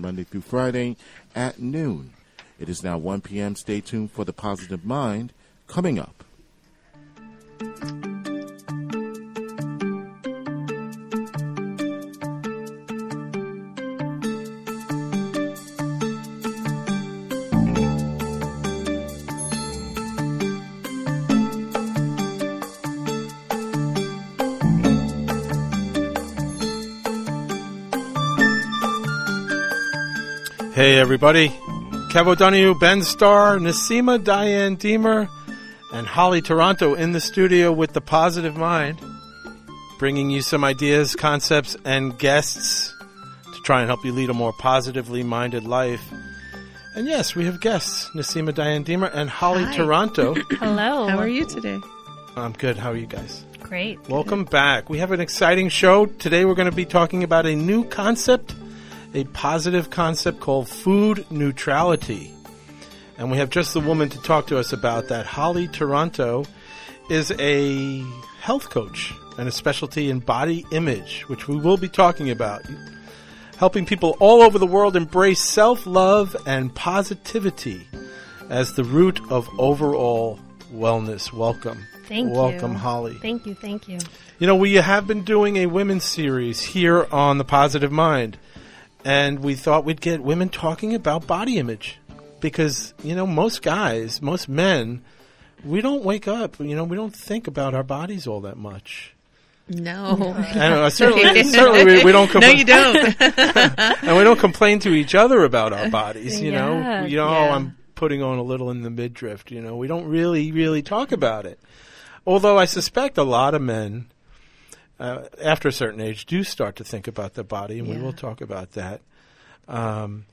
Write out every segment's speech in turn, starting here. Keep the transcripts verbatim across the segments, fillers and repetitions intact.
Monday through Friday at noon. It is now one p.m. Stay tuned for The Positive Mind coming up. Hey everybody, Kev O'Donoghue, Ben Starr, Nasima Diane Deemer, and Holly Taranto in the studio with The Positive Mind, bringing you some ideas, concepts, and guests to try and help you lead a more positively minded life. And yes, we have guests, Nasima Diane Deemer and Holly Hi. Taranto. Hello. How are you today? I'm good. How are you guys? Great. Welcome back. We have an exciting show. Today we're going to be talking about a new concept, a positive concept called food neutrality. And we have just the woman to talk to us about that. Holly Taranto is a health coach and a specialty in body image, which we will be talking about. Helping people all over the world embrace self-love and positivity as the root of overall wellness. Welcome. Thank you. Welcome, Holly. Thank you, thank you. You know, we have been doing a women's series here on The Positive Mind. And we thought we'd get women talking about body image because, you know, most guys, most men, we don't wake up, you know, we don't think about our bodies all that much. No. I don't know, certainly, certainly we, we don't compl- No, you don't. And we don't complain to each other about our bodies, you Yeah. know. You know, Yeah. oh, I'm putting on a little in the midriff, you know. We don't really, really talk about it. Although I suspect a lot of men, Uh, after a certain age, do start to think about their body, and Yeah. we will talk about that. Um,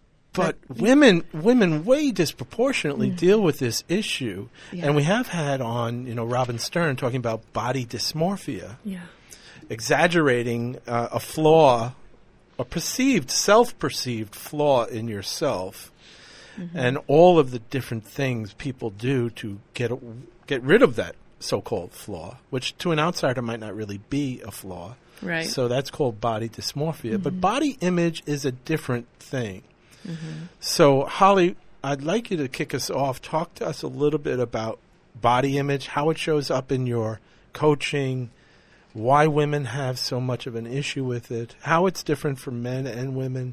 but but women, women way disproportionately mm. deal with this issue, yeah. and we have had on, you know, Robin Stern talking about body dysmorphia, yeah. exaggerating uh, a flaw, a perceived, self-perceived flaw in yourself, mm-hmm. and all of the different things people do to get get rid of that so-called flaw, which to an outsider might not really be a flaw. Right. So that's called body dysmorphia. Mm-hmm. But body image is a different thing. Mm-hmm. So, Holly, I'd like you to kick us off. Talk to us a little bit about body image, how it shows up in your coaching, why women have so much of an issue with it, how it's different for men and women,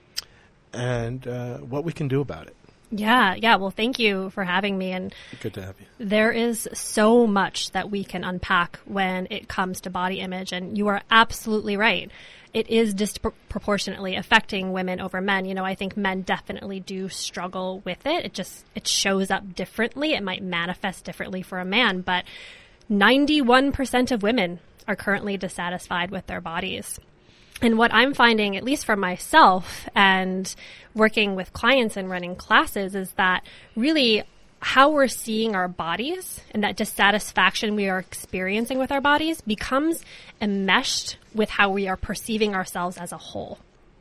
and uh, what we can do about it. Yeah, yeah. Well, thank you for having me. And good to have you. There is so much that we can unpack when it comes to body image, and you are absolutely right. It is disproportionately affecting women over men. You know, I think men definitely do struggle with it. It just, it shows up differently. It might manifest differently for a man, but ninety-one percent of women are currently dissatisfied with their bodies. And what I'm finding, at least for myself and working with clients and running classes, is that really how we're seeing our bodies and that dissatisfaction we are experiencing with our bodies becomes enmeshed with how we are perceiving ourselves as a whole.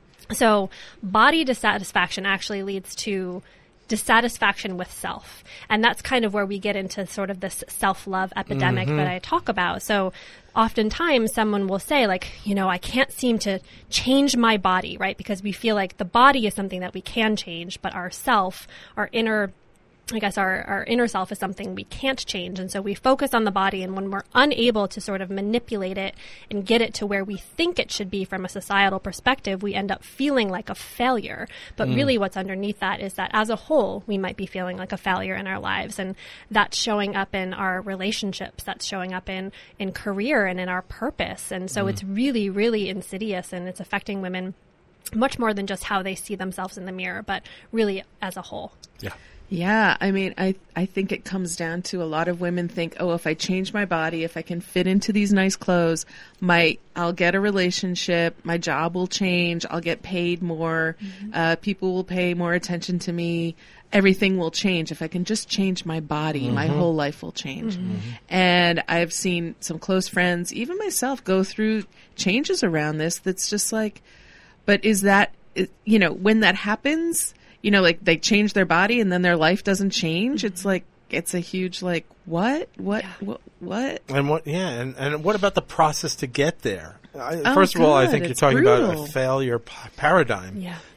So body dissatisfaction actually leads to dissatisfaction with self. And that's kind of where we get into sort of this self-love epidemic mm-hmm. that I talk about. So oftentimes someone will say, like, you know, I can't seem to change my body, right? Because we feel like the body is something that we can change, but our self, our inner I guess our, our inner self is something we can't change. And so we focus on the body, and when we're unable to sort of manipulate it and get it to where we think it should be from a societal perspective, we end up feeling like a failure. But mm. really what's underneath that is that as a whole, we might be feeling like a failure in our lives. And that's showing up in our relationships. That's showing up in, in career and in our purpose. And so mm. it's really, really insidious, and it's affecting women much more than just how they see themselves in the mirror, but really as a whole. Yeah. Yeah, I mean, I I think it comes down to a lot of women think, oh, if I change my body, if I can fit into these nice clothes, my I'll get a relationship, my job will change, I'll get paid more, mm-hmm. uh, people will pay more attention to me, everything will change. If I can just change my body, mm-hmm. my whole life will change. Mm-hmm. And I've seen some close friends, even myself, go through changes around this that's just like, but is that, you know, when that happens, you know, like they change their body and then their life doesn't change. Mm-hmm. It's like, it's a huge, like, what, what, yeah. what, what? And what, yeah. And, and what about the process to get there? I, oh, first of all, God, I think you're it's talking brutal. about a failure p- paradigm. Yeah.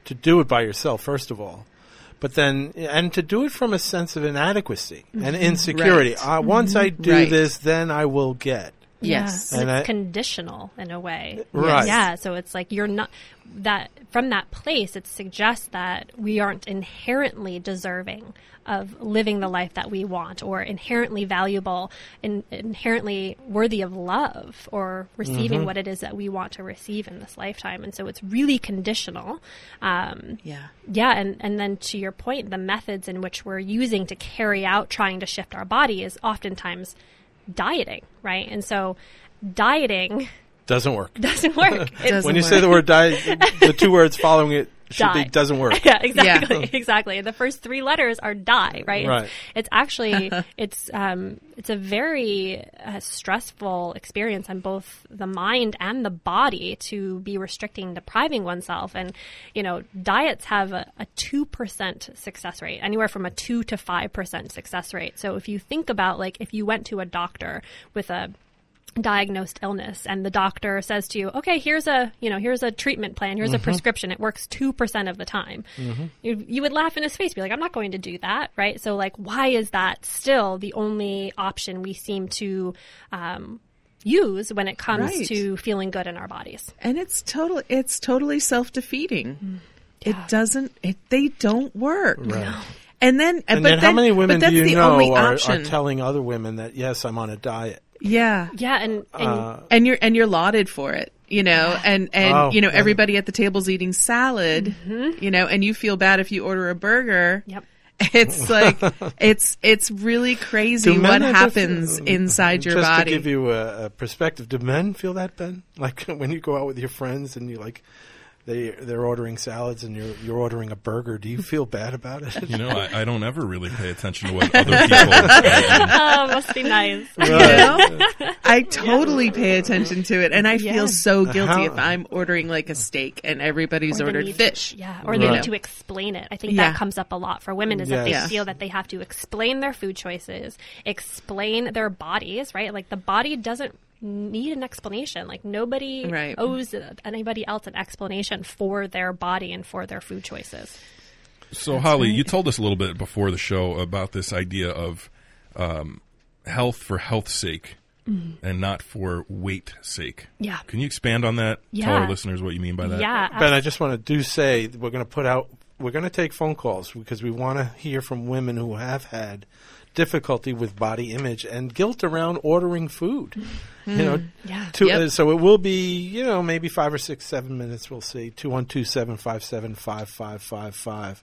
to do it by yourself, first of all. But then, and to do it from a sense of inadequacy and insecurity. Right. Uh, once I do Right. this, then I will get. Yes. Yeah. And And it's I- conditional in a way. Right. Yeah. So it's like you're not that from that place. It suggests that we aren't inherently deserving of living the life that we want, or inherently valuable and inherently worthy of love, or receiving Mm-hmm. what it is that we want to receive in this lifetime. And so it's really conditional. Um, Yeah. yeah, and, and then to your point, the methods in which we're using to carry out trying to shift our body is oftentimes dieting, right? And so dieting Doesn't work. doesn't work. It- Doesn't When you work. say the word diet, the two words following it should Die. be doesn't work. yeah, exactly, Yeah. exactly. The first three letters are die, right? Right. It's, it's actually it's um it's a very uh, stressful experience on both the mind and the body to be restricting, depriving oneself. And you know, diets have a, a two percent success rate, anywhere from a two to five percent success rate. So if you think about, like, if you went to a doctor with a diagnosed illness and the doctor says to you, okay, here's a, you know, here's a treatment plan, here's a prescription, it works two percent of the time. You, you would laugh in his face, be like, I'm not going to do that, right? So like, why is that still the only option we seem to um, use when it comes Right. to feeling good in our bodies? And it's total it's totally self-defeating. It doesn't it they don't work. Right. And then And but then how then- many women but do that's you the only know are, are option. telling other women that, yes, I'm on a diet? Yeah. Yeah, and, and Uh, And you're and you're lauded for it, you know, and and Oh, you know yeah. everybody at the table's eating salad, you know, and you feel bad if you order a burger. yep. It's like it's it's really crazy Do men what have happens this- inside your Just body. to give you a, a perspective, do men feel that, Ben? Like when you go out with your friends and you like they they're ordering salads and you're you're ordering a burger, do you feel bad about it? You know, I, I don't ever really pay attention to what other people um, Oh, must be nice. You know? I totally pay attention to it, and I Yeah. feel so guilty How- if I'm ordering like a steak and everybody's Or the ordered need- fish. Yeah, or the Right. need to explain it. I think Yeah. that comes up a lot for women, is that they Yes. feel that they have to explain their food choices, explain their bodies, right? Like the body doesn't need an explanation. Like nobody Right. owes anybody else an explanation for their body and for their food choices. So, Holly, you told us a little bit before the show about this idea of um, health for health's sake and not for weight sake. Yeah. Can you expand on that? Tell Yeah. our listeners what you mean by that. Yeah. Ben, I just want to do say we're going to put out we're going to take phone calls because we want to hear from women who have had difficulty with body image and guilt around ordering food. You know, Yeah. to, Yep. uh, so it will be, you know, maybe five or six, seven minutes. We'll see. Two one two seven five seven five five five five.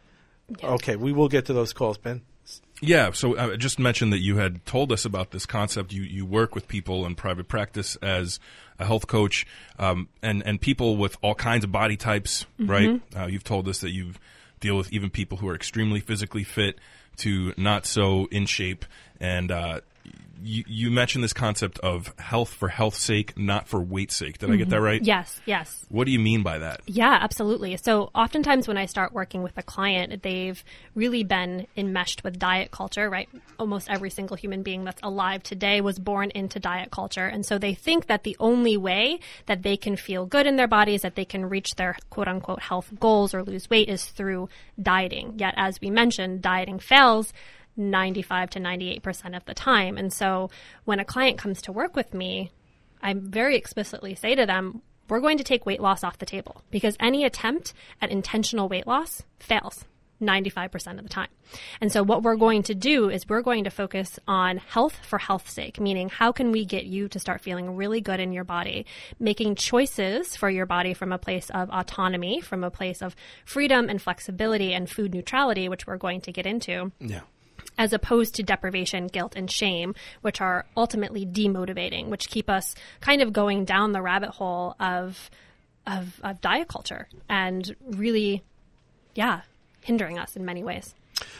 Okay, we will get to those calls, Ben. Yeah, so I just mentioned that you had told us about this concept. You you work with people in private practice as a health coach, um, and and people with all kinds of body types, right? Uh, you've told us that you deal with even people who are extremely physically fit to not so in shape, and uh, you you mentioned this concept of health for health's sake, not for weight's sake. Did I get that right? Yes, yes. What do you mean by that? Yeah, absolutely. So oftentimes when I start working with a client, they've really been enmeshed with diet culture, right? Almost every single human being that's alive today was born into diet culture. And so they think that the only way that they can feel good in their bodies, that they can reach their quote unquote health goals or lose weight is through dieting. Yet, as we mentioned, dieting fails ninety-five to ninety-eight percent of the time. And so when a client comes to work with me, I very explicitly say to them, we're going to take weight loss off the table, because any attempt at intentional weight loss fails ninety-five percent of the time. And so what we're going to do is we're going to focus on health for health's sake, meaning how can we get you to start feeling really good in your body, making choices for your body from a place of autonomy, from a place of freedom and flexibility and food neutrality, which we're going to get into. Yeah. As opposed to deprivation, guilt, and shame, which are ultimately demotivating, which keep us kind of going down the rabbit hole of of, of diet culture and really, yeah, hindering us in many ways.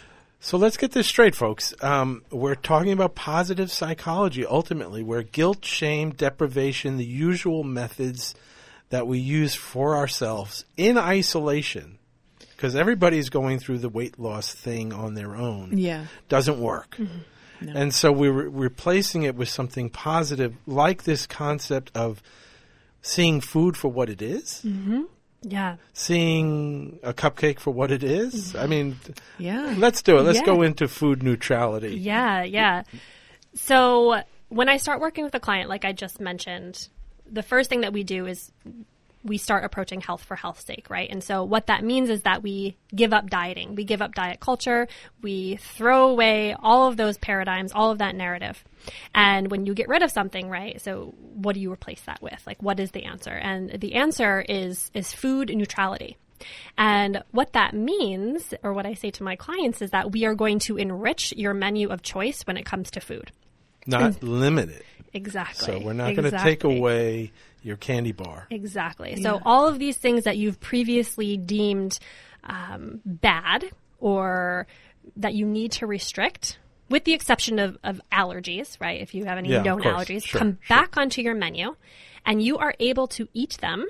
So let's get this straight, folks. Um, we're talking about positive psychology, ultimately, where guilt, shame, deprivation, the usual methods that we use for ourselves in isolation, because everybody's going through the weight loss thing on their own, Yeah. doesn't work. No. And so we're re- replacing it with something positive, like this concept of seeing food for what it is, Yeah. seeing a cupcake for what it is. I mean, Yeah. let's do it. Let's Yeah. go into food neutrality. Yeah, yeah. So when I start working with a client, like I just mentioned, the first thing that we do is we start approaching health for health's sake, right? And so what that means is that we give up dieting. We give up diet culture. We throw away all of those paradigms, all of that narrative. And when you get rid of something, right, so what do you replace that with? Like, what is the answer? And the answer is is food neutrality. And what that means, or what I say to my clients, is that we are going to enrich your menu of choice when it comes to food. Not limit it. Exactly. So we're not going to take Exactly. away your candy bar. Exactly. So all of these things that you've previously deemed um, bad or that you need to restrict, with the exception of, of allergies, right? If you have any Yeah, of known course. allergies, Sure, come sure. back onto your menu and you are able to eat them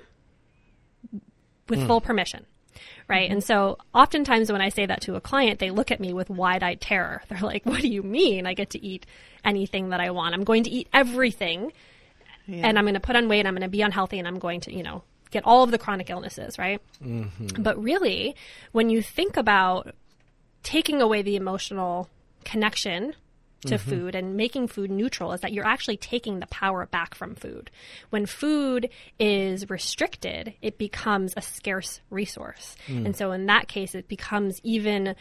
with full permission. Right. And so oftentimes when I say that to a client, they look at me with wide eyed terror. They're like, what do you mean I get to eat anything that I want? I'm going to eat everything Yeah. and I'm going to put on weight. I'm going to be unhealthy and I'm going to, you know, get all of the chronic illnesses. Right. Mm-hmm. But really, when you think about taking away the emotional connection to Mm-hmm. food and making food neutral, is that you're actually taking the power back from food. When food is restricted, it becomes a scarce resource. Mm. And so in that case, it becomes even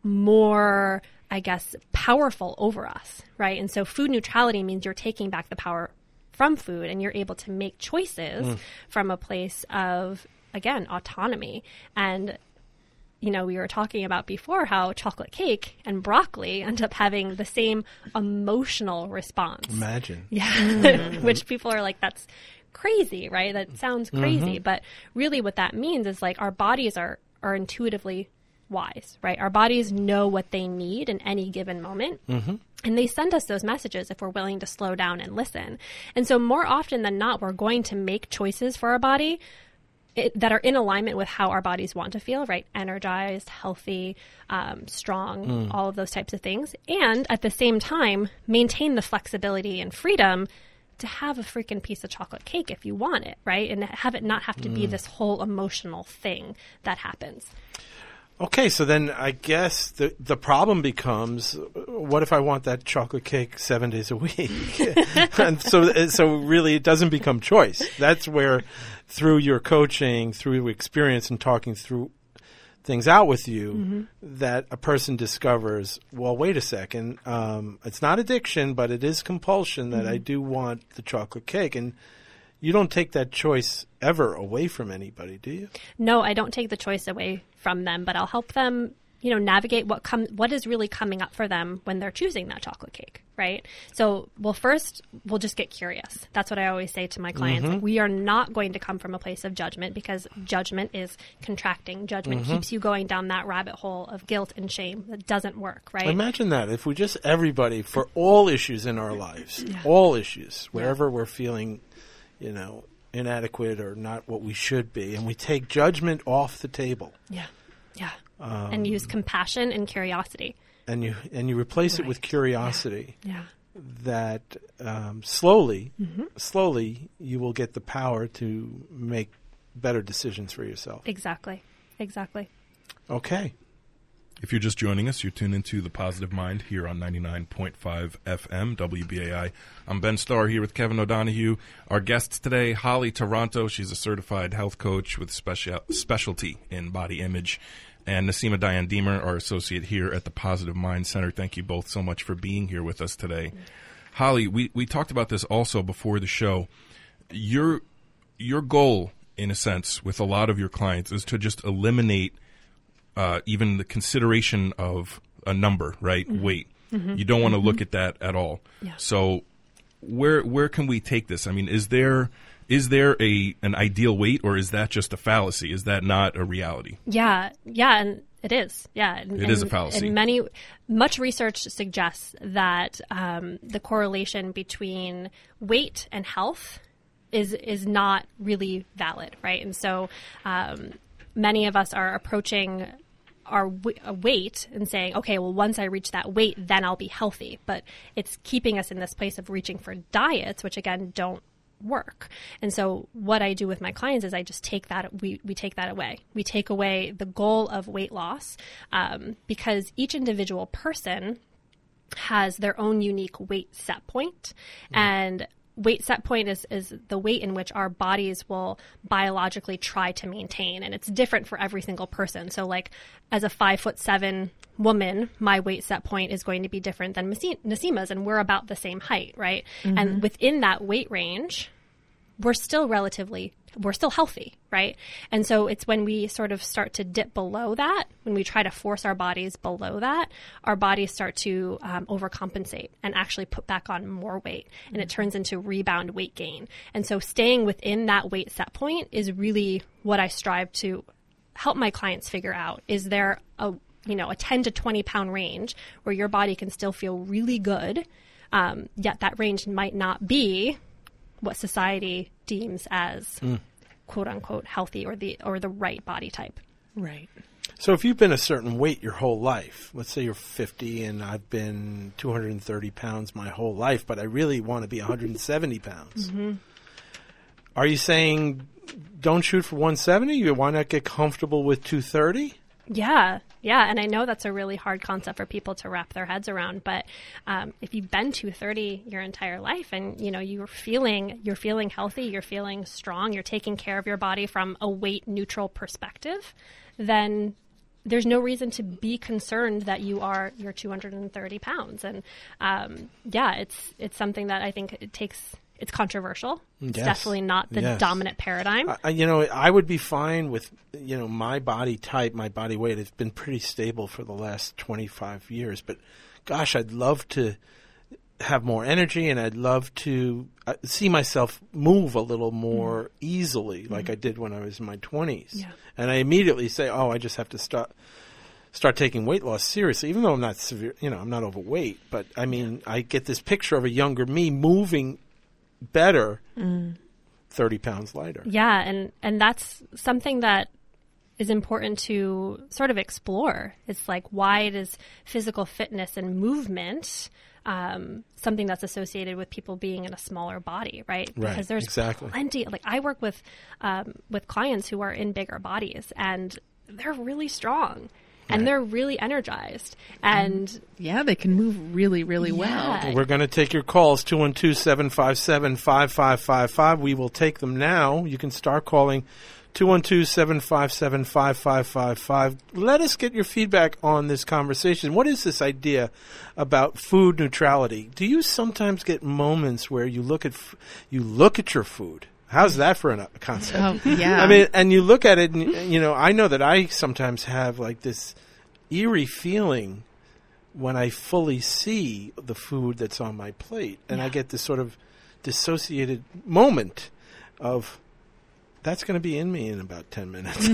more, I guess, powerful over us, right? And so food neutrality means you're taking back the power from food and you're able to make choices Mm. from a place of, again, autonomy. And you know, we were talking about before how chocolate cake and broccoli end up having the same emotional response. Imagine. Yeah. Which people are like, that's crazy, right? That sounds crazy. Mm-hmm. But really what that means is like our bodies are, are intuitively wise, right? Our bodies know what they need in any given moment. Mm-hmm. And they send us those messages if we're willing to slow down and listen. And so more often than not, we're going to make choices for our body It, that are in alignment with how our bodies want to feel, right? Energized, healthy, um, strong, all of those types of things. And at the same time, maintain the flexibility and freedom to have a freaking piece of chocolate cake if you want it, right? And have it not have to be this whole emotional thing that happens. Okay, so then I guess the the problem becomes, what if I want that chocolate cake seven days a week? And so, so really, it doesn't become choice. That's where, through your coaching, through experience, and talking through things out with you, Mm-hmm. that a person discovers, well, wait a second, um, it's not addiction, but it is compulsion that Mm-hmm. I do want the chocolate cake, and you don't take that choice ever away from anybody, do you? No, I don't take the choice away from them, but I'll help them, you know, navigate what come what is really coming up for them when they're choosing that chocolate cake, right? So, well, first, we'll just get curious. That's what I always say to my clients. Like, we are not going to come from a place of judgment, because judgment is contracting. Judgment keeps you going down that rabbit hole of guilt and shame. That doesn't work, right? Imagine that. If we just, everybody, for all issues in our lives, all issues, wherever we're feeling, you know, inadequate or not what we should be, and we take judgment off the table, Yeah, yeah. And use compassion and curiosity. and you and you replace it Right. with curiosity, Yeah. that um, slowly, Mm-hmm. slowly, you will get the power to make better decisions for yourself. Exactly. Exactly. Okay. If you're just joining us, you're tuned into The Positive Mind here on ninety-nine point five F M, W B A I. I'm Ben Starr here with Kevin O'Donohue. Our guests today, Holly Taranto. She's a certified health coach with special specialty in body image. And Nasima Diane Deemer, our associate here at the Positive Mind Center. Thank you both so much for being here with us today. Holly, we, we talked about this also before the show. Your your goal, in a sense, with a lot of your clients is to just eliminate Uh, even the consideration of a number, right? Mm-hmm. Weight. Mm-hmm. You don't want to mm-hmm. look at that at all. Yeah. So where where can we take this? I mean, is there is there a an ideal weight, or is that just a fallacy? Is that not a reality? Yeah, yeah, and it is. Yeah, and, It is a and- fallacy. And many, much research suggests that um, the correlation between weight and health is is not really valid, right? And so um, many of us are approaching our w- uh, weight and saying, okay, well, once I reach that weight, then I'll be healthy. But it's keeping us in this place of reaching for diets, which again don't work. And so what I do with my clients is I just take that, we, we take that away. We take away the goal of weight loss, um, because each individual person has their own unique weight set point. Mm. And weight set point is, is the weight in which our bodies will biologically try to maintain. And it's different for every single person. So like as a five foot seven woman, my weight set point is going to be different than Nasima's, and we're about the same height, right? Mm-hmm. And within that weight range, we're still relatively, we're still healthy, right? And so it's when we sort of start to dip below that, when we try to force our bodies below that, our bodies start to um, overcompensate and actually put back on more weight. And it turns into rebound weight gain. And so staying within that weight set point is really what I strive to help my clients figure out. Is there a, you know, a ten to twenty pound range where your body can still feel really good, um, yet that range might not be what society deems as mm. quote unquote healthy or the or the right body type. Right. So if you've been a certain weight your whole life, let's say you're fifty and I've been two hundred thirty pounds my whole life, but I really want to be one hundred seventy pounds. Mm-hmm. Are you saying don't shoot for one seventy? Why not get comfortable with two thirty? Yeah, yeah, and I know that's a really hard concept for people to wrap their heads around. But um, if you've been two thirty your entire life, and you know you're feeling you're feeling healthy, you're feeling strong, you're taking care of your body from a weight neutral perspective, then there's no reason to be concerned that you are you're two hundred thirty pounds. And um, yeah, it's it's something that I think it takes. It's controversial. It's yes. definitely not the yes. dominant paradigm. I, you know, I would be fine with, you know, my body type, my body weight. It's been pretty stable for the last twenty-five years. But, gosh, I'd love to have more energy, and I'd love to uh, see myself move a little more mm. easily like mm. I did when I was in my twenties. Yeah. And I immediately say, oh, I just have to start start taking weight loss seriously, even though I'm not severe, you know, I'm not overweight. But, I mean, I get this picture of a younger me moving better mm. thirty pounds lighter. Yeah, and and that's something that is important to sort of explore. It's like, why does physical fitness and movement um, something that's associated with people being in a smaller body, right? Right, because there's exactly. plenty. Like I work with um, with clients who are in bigger bodies, and they're really strong. And right. they're really energized. And um, yeah, they can move really, really yeah. well. We're going to take your calls, two one two, seven five seven, five five five five. We will take them now. You can start calling two one two, seven five seven, five five five five. Let us get your feedback on this conversation. What is this idea about food neutrality? Do you sometimes get moments where you look at f- you look at your food? How's that for a concept? Oh, yeah. I mean, and you look at it, and, you know, I know that I sometimes have like this eerie feeling when I fully see the food that's on my plate. And yeah. I get this sort of dissociated moment of, that's going to be in me in about ten minutes.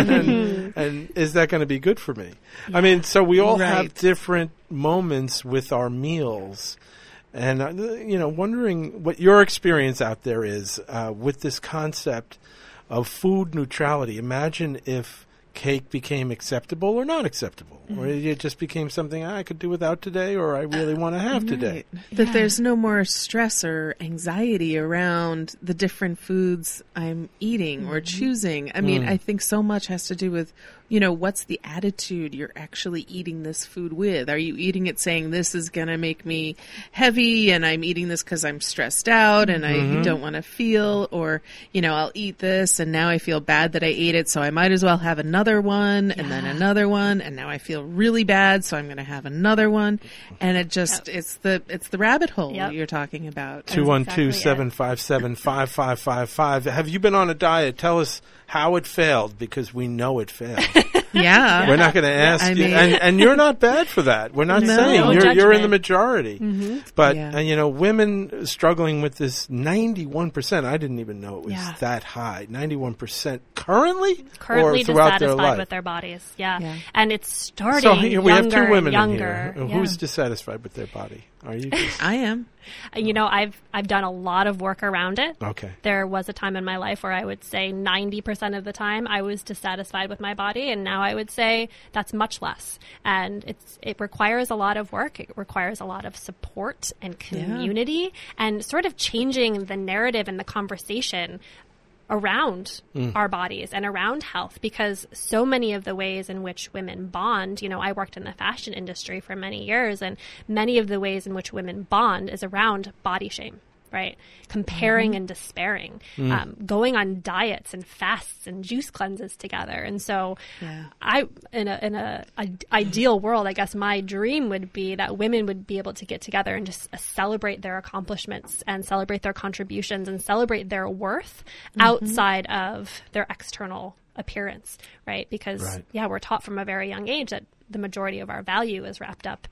and, and is that going to be good for me? Yeah. I mean, so we all right. have different moments with our meals. And, uh, you know, wondering what your experience out there is uh, with this concept of food neutrality. Imagine if cake became acceptable or not acceptable, mm-hmm. or it just became something I could do without today, or I really want to have right. today. That yeah. there's no more stress or anxiety around the different foods I'm eating mm-hmm. or choosing. I mean, mm. I think so much has to do with, you know, what's the attitude you're actually eating this food with? Are you eating it saying this is going to make me heavy and I'm eating this because I'm stressed out and mm-hmm. I don't want to feel, or, you know, I'll eat this and now I feel bad that I ate it, so I might as well have another one yeah. and then another one, and now I feel really bad, so I'm going to have another one. And it just, yep. it's the it's the rabbit hole yep. you're talking about. two one two, seven five seven, five five five five. Have you been on a diet? Tell us how it failed, because we know it failed. Yeah. We're not going to ask I you. mean, and, and you're not bad for that. We're not no. saying. No you're, you're in the judgment. majority. Mm-hmm. But, yeah. uh, you know, women struggling with this ninety-one percent. I didn't even know it was yeah. that high. ninety-one percent currently? Currently or throughout their dissatisfied life? with their bodies. Yeah. Yeah. And it's starting So here we younger, have two women younger. in here. Yeah. Who's dissatisfied with their body? Are you? Just... I am. You know, I've I've done a lot of work around it. Okay. There was a time in my life where I would say ninety percent of the time I was dissatisfied with my body, and now I would say that's much less. And it's it requires a lot of work. It requires a lot of support and community, yeah. and sort of changing the narrative and the conversation around mm. our bodies and around health, because so many of the ways in which women bond, you know, I worked in the fashion industry for many years, and many of the ways in which women bond is around body shame, right? Comparing mm-hmm. and despairing, mm. um, going on diets and fasts and juice cleanses together. And so yeah. I, in a, in a, a ideal world, I guess my dream would be that women would be able to get together and just uh, celebrate their accomplishments and celebrate their contributions and celebrate their worth mm-hmm. outside of their external appearance, right? Because, right. yeah, we're taught from a very young age that the majority of our value is wrapped up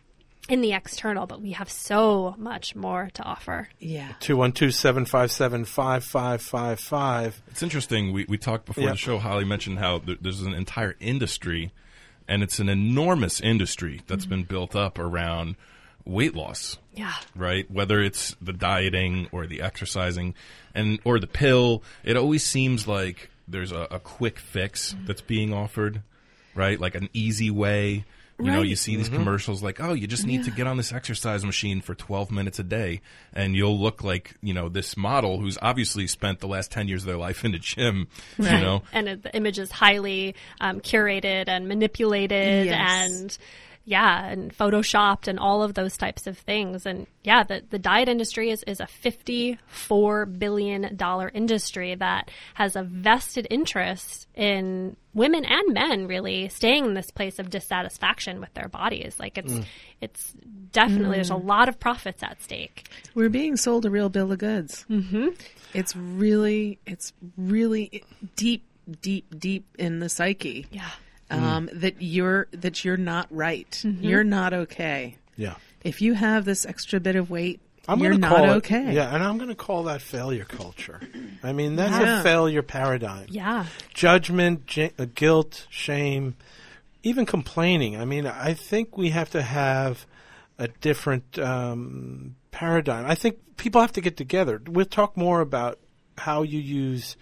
in the external, but we have so much more to offer. Yeah. two one two, seven five seven, five five five five. It's interesting. We we talked before yep. the show, Holly mentioned how th- there's an entire industry, and it's an enormous industry that's mm-hmm. been built up around weight loss. Yeah. Right? Whether it's the dieting or the exercising and or the pill, it always seems like there's a, a quick fix mm-hmm. that's being offered, right? Like an easy way. You right. know, you see these mm-hmm. commercials like, oh, you just need yeah. to get on this exercise machine for twelve minutes a day, and you'll look like, you know, this model who's obviously spent the last ten years of their life in a gym, right. you know. And it, the image is highly um, curated and manipulated yes. and, yeah, and photoshopped and all of those types of things. And, yeah, the, the diet industry is, is a fifty-four billion dollars industry that has a vested interest in women and men really staying in this place of dissatisfaction with their bodies. Like it's, mm. it's definitely, mm. there's a lot of profits at stake. We're being sold a real bill of goods. Mm-hmm. It's really, it's really deep, deep, deep in the psyche. Yeah. Um, mm. that you're, that you're not right. Mm-hmm. You're not okay. Yeah. If you have this extra bit of weight, I'm you're not it, okay. Yeah, and I'm going to call that failure culture. I mean, that's yeah. a failure paradigm. Yeah. Judgment, j- uh, guilt, shame, even complaining. I mean, I think we have to have a different um, paradigm. I think people have to get together. We'll talk more about how you use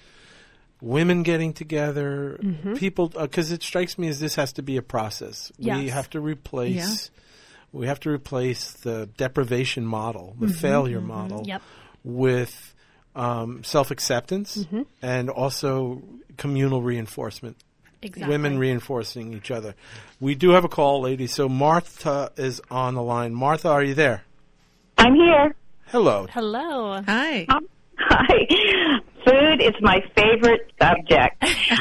women getting together, mm-hmm. people, because uh, it strikes me as this has to be a process. Yes. We have to replace... Yeah. We have to replace the deprivation model, the mm-hmm, failure mm-hmm, model, yep. with um, self-acceptance mm-hmm. and also communal reinforcement. Exactly. Women reinforcing each other. We do have a call, ladies. So Martha is on the line. Martha, are you there? I'm here. Hello. Hello. Hi. Um, hi. Food is my favorite subject.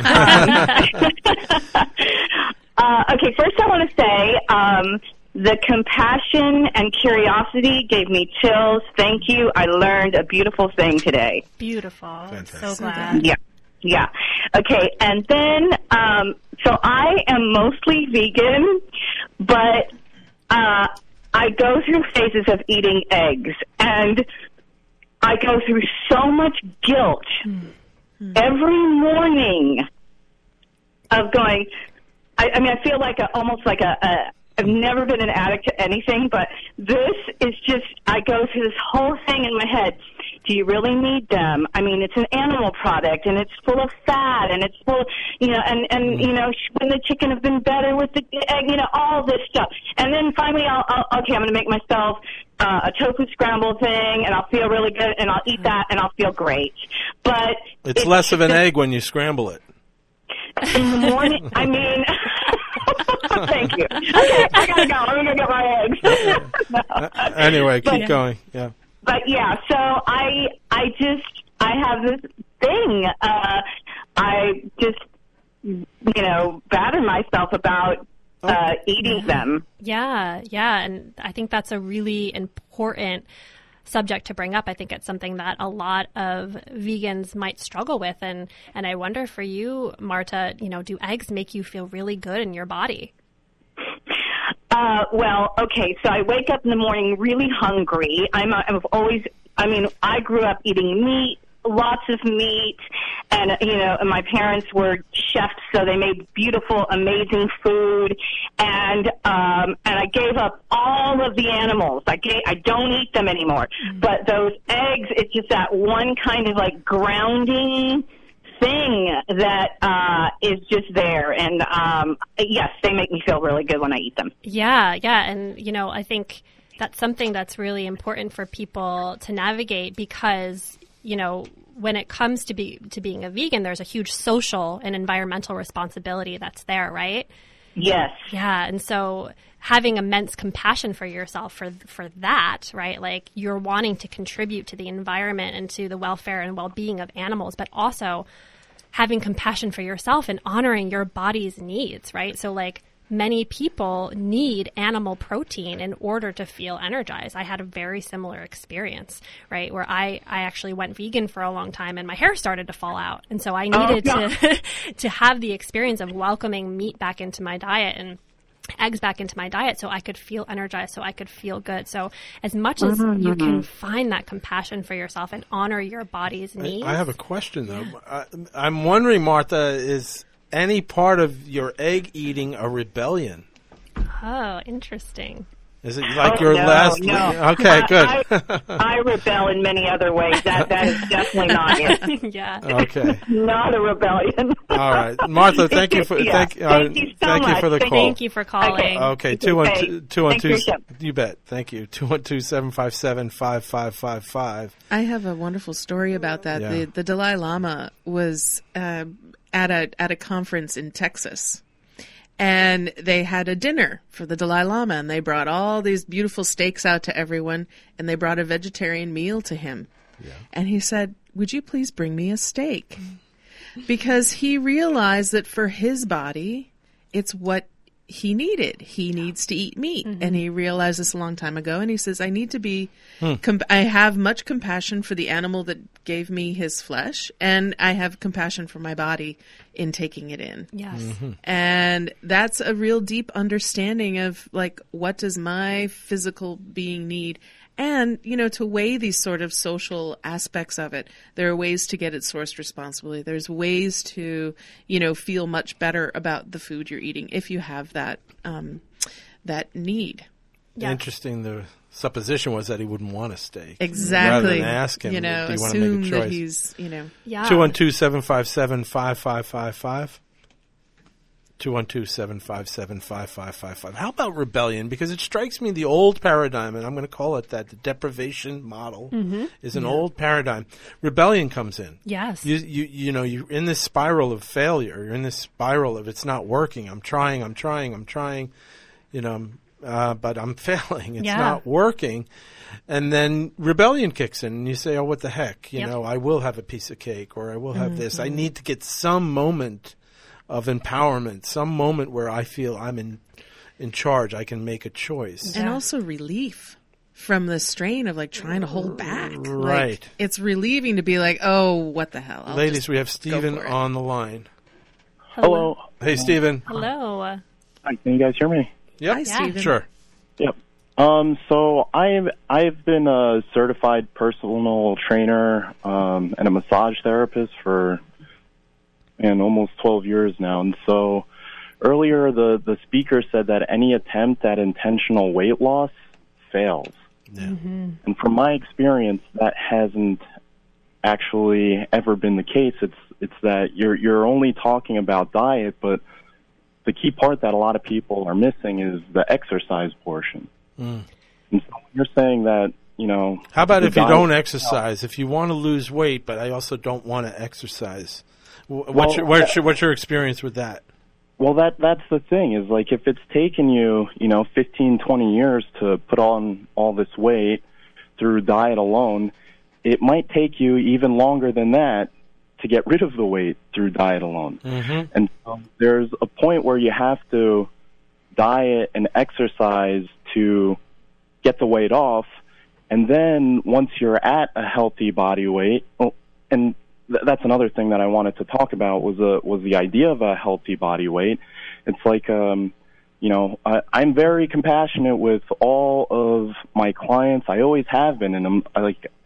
um, uh, okay, first I want to say... Um, The compassion and curiosity gave me chills. Thank you. I learned a beautiful thing today. Beautiful. Fantastic. So glad. Yeah. Yeah. Okay. And then, um, so I am mostly vegan, but uh, I go through phases of eating eggs. And I go through so much guilt mm-hmm. every morning of going, I, I mean, I feel like a, almost like a, a I've never been an addict to anything, but this is just, I go through this whole thing in my head. Do you really need them? I mean, it's an animal product, and it's full of fat, and it's full, you know, and, and you know, when the chicken have been better with the egg, you know, all this stuff. And then finally, I'll, I'll okay, I'm going to make myself uh, a tofu scramble thing, and I'll feel really good, and I'll eat that, and I'll feel great. But it's, it's less of an egg when you scramble it. In the morning, I mean... Thank you. Okay, I gotta go. I'm gonna get my eggs. no. uh, anyway, keep but, going. Yeah. But yeah, so I, I just, I have this thing. Uh, I just, you know, batter myself about uh, eating yeah. them. Yeah, yeah, and I think that's a really important subject to bring up. I think it's something that a lot of vegans might struggle with, and and I wonder for you, Marta, you know, do eggs make you feel really good in your body? Uh, well, okay, so I wake up in the morning really hungry. I'm, I've always, I mean, I grew up eating meat, lots of meat, and you know, and my parents were chefs, so they made beautiful, amazing food, and um, and I gave up all of the animals. I gave, I don't eat them anymore. But those eggs, it's just that one kind of like grounding thing that uh, is just there, and um, yes, they make me feel really good when I eat them. Yeah, yeah, and you know, I think that's something that's really important for people to navigate because, you know, when it comes to be to being a vegan, there's a huge social and environmental responsibility that's there, right? Yes. Yeah, and so having immense compassion for yourself for for that, right? Like you're wanting to contribute to the environment and to the welfare and well-being of animals, but also having compassion for yourself and honoring your body's needs, right? So like many people need animal protein in order to feel energized. I had a very similar experience, right? Where I, I actually went vegan for a long time and my hair started to fall out. And so I needed oh, yeah. to, to have the experience of welcoming meat back into my diet and eggs back into my diet so I could feel energized, so I could feel good. So as much as Mm-hmm, you mm-hmm. can find that compassion for yourself and honor your body's needs. I, I have a question, though. I, I'm wondering, Martha, is any part of your egg eating a rebellion? Oh, interesting. Is it like Oh, your no, last... no. Okay, I, good. I, I rebel in many other ways. That That is definitely not it. Yeah. Okay. Not a rebellion. All right. Martha, thank you for Yeah. thank, uh, Thank you so thank you much. for the Thank call. Thank you for calling. Okay. Okay, two one two two one Thank two. you, Chef. You bet. Thank you. Two one two seven five seven five five five five. I have a wonderful story about that. Yeah. The, the Dalai Lama was uh, at a at a conference in Texas, and they had a dinner for the Dalai Lama, and they brought all these beautiful steaks out to everyone, and they brought a vegetarian meal to him. Yeah. And he said, "Would you please bring me a steak?" Because he realized that for his body, it's what he needed. He needs to eat meat. Mm-hmm. And he realized this a long time ago. And he says, I need to be, hmm. comp- I have much compassion for the animal that gave me his flesh. And I have compassion for my body in taking it in. Yes. Mm-hmm. And that's a real deep understanding of like, what does my physical being need? And, you know, to weigh these sort of social aspects of it, there are ways to get it sourced responsibly. There's ways to, you know, feel much better about the food you're eating if you have that, um, that need. Yeah. Interesting. The supposition was that he wouldn't want a steak. Exactly. Rather than ask him, you know, do you want to assume make a choice? that he's, you know. Yeah. two one two seven five seven five five five five. two one two seven five seven five five five five. How about rebellion? Because it strikes me the old paradigm, and I'm going to call it that, the deprivation model Mm-hmm. is an yeah. old paradigm. Rebellion comes in. Yes. You, you, you know, you're in this spiral of failure. You're in this spiral of it's not working. I'm trying, I'm trying, I'm trying, you know, uh, but I'm failing. It's yeah. not working. And then rebellion kicks in, and you say, oh, what the heck? You yep. know, I will have a piece of cake, or I will have mm-hmm. this. I need to get some moment of empowerment, some moment where I feel I'm in in charge. I can make a choice. And also relief from the strain of like trying to hold back. Right. Like, it's relieving to be like, oh, what the hell. I'll Ladies, we have Stephen for it. on the line. Hello. Hey, Stephen. Hello. Hi, can you guys hear me? Yep. Hi, Yeah. Stephen. Sure. Yep. Um, so I've I've been a certified personal trainer um, and a massage therapist for and almost twelve years now. And so earlier the, the speaker said that any attempt at intentional weight loss fails. Yeah. Mm-hmm. And from my experience, that hasn't actually ever been the case. It's it's that you're you're only talking about diet, but the key part that a lot of people are missing is the exercise portion. Mm. And so you're saying that, you know... How about the if you diet- don't exercise? If you want to lose weight, but I also don't want to exercise. What's, Well, your, what's, uh, your, what's your experience with that? Well, that that's the thing, is like if it's taken you, you know, fifteen, twenty years to put on all this weight through diet alone, it might take you even longer than that to get rid of the weight through diet alone. Mm-hmm. And so there's a point where you have to diet and exercise to get the weight off, and then once you're at a healthy body weight, oh, and th- that's another thing that I wanted to talk about was a, was the idea of a healthy body weight. It's like, um, you know, I, I'm very compassionate with all of my clients. I always have been, and I'm I like.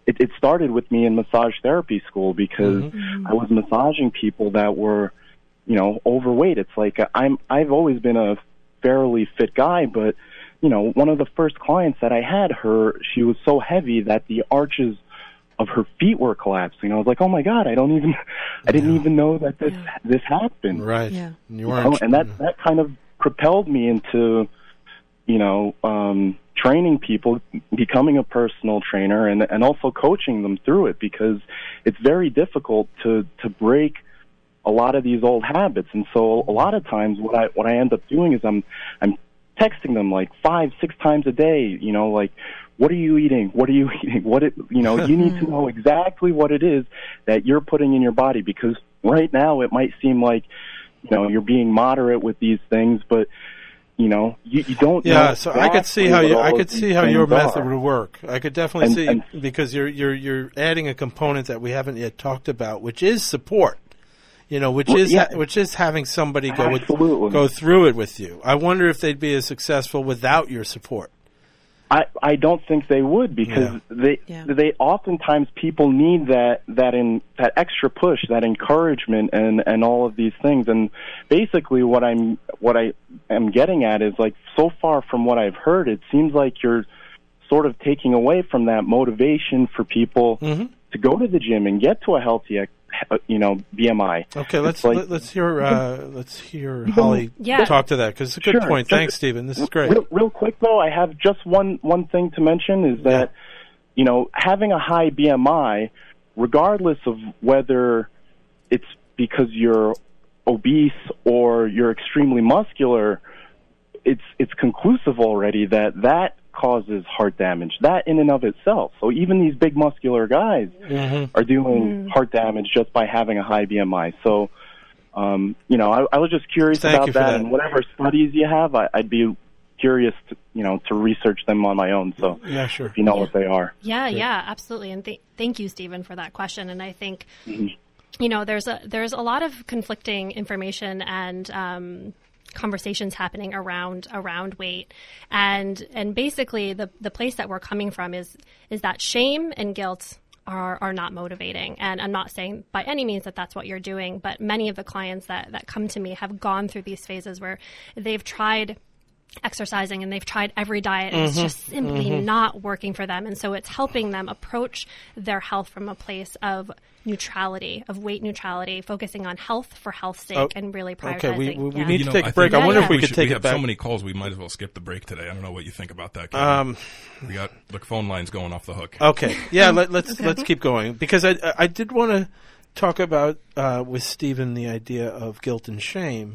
it, it started with me in massage therapy school because mm-hmm. I was massaging people that were, you know, overweight. It's like I'm, I've always been a fairly fit guy, but, you know, one of the first clients that I had, her, she was so heavy that the arches of her feet were collapsing. I was like, oh my God, I don't even, I didn't yeah. even know that this, yeah. this happened. Right. Yeah. You You weren't, know, and that, that kind of propelled me into, you know, um, training people, becoming a personal trainer, and, and also coaching them through it, because it's very difficult to, to break a lot of these old habits. And so a lot of times what I, what I end up doing is I'm, I'm texting them like five, six times a day, you know, like, what are you eating? What are you eating? What it, you know, you need to know exactly what it is that you're putting in your body, because right now it might seem like, you know, you're being moderate with these things, but you know, you, you don't. Yeah, know so exactly I could see how you, I could see how your method are. would work. I could definitely And- see and- because you're you're you're adding a component that we haven't yet talked about, which is support. You know, which Well, is yeah. ha- which is having somebody go with, Absolutely. go through it with you. I wonder if they'd be as successful without your support. I, I don't think they would, because Yeah. they Yeah. they oftentimes people need that that in that extra push, that encouragement, and, and all of these things. And basically, what I'm what I am getting at is, like, so far from what I've heard, it seems like you're sort of taking away from that motivation for people Mm-hmm. to go to the gym and get to a healthy, you know, B M I. Okay, let's It's like- let, let's hear uh, let's hear Holly Yeah. talk to that, because it's a good Sure. point. Thanks, Stephen. This is great. Real, real quick, though, I have just one, one thing to mention is that, you know, having a high B M I, regardless of whether it's because you're obese or you're extremely muscular, it's it's conclusive already that that causes heart damage, that in and of itself. So even these big muscular guys Mm-hmm. are doing heart damage just by having a high B M I. So, um, you know, I, I was just curious Thank about you for that, that. and whatever studies you have, I, I'd be curious to, you know, to research them on my own. So, Yeah, sure. if you know what they are. Yeah, yeah, absolutely. And th- thank you, Stephen, for that question. And I think, you know, there's a there's a lot of conflicting information and um, conversations happening around around weight, and and basically the the place that we're coming from is is that shame and guilt are are not motivating. And I'm not saying by any means that that's what you're doing, but many of the clients that that come to me have gone through these phases where they've tried exercising and they've tried every diet and it's just simply not working for them. And so it's helping them approach their health from a place of neutrality, of weight neutrality, focusing on health for health's sake Oh, and really prioritizing. Okay, we, we, we yeah. need You to know, take I a break. think- I wonder Yeah, if we yeah. could should- take we it have back. so many calls, we might as well skip the break today. I don't know what you think about that. Kevin. Um, we got the phone lines going off the hook. Okay, yeah, let, let's let's keep going, because I I did want to talk about uh, with Stephen the idea of guilt and shame,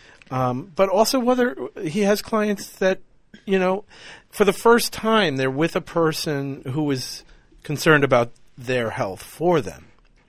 um, but also whether he has clients that, you know, for the first time they're with a person who is concerned about their health for them.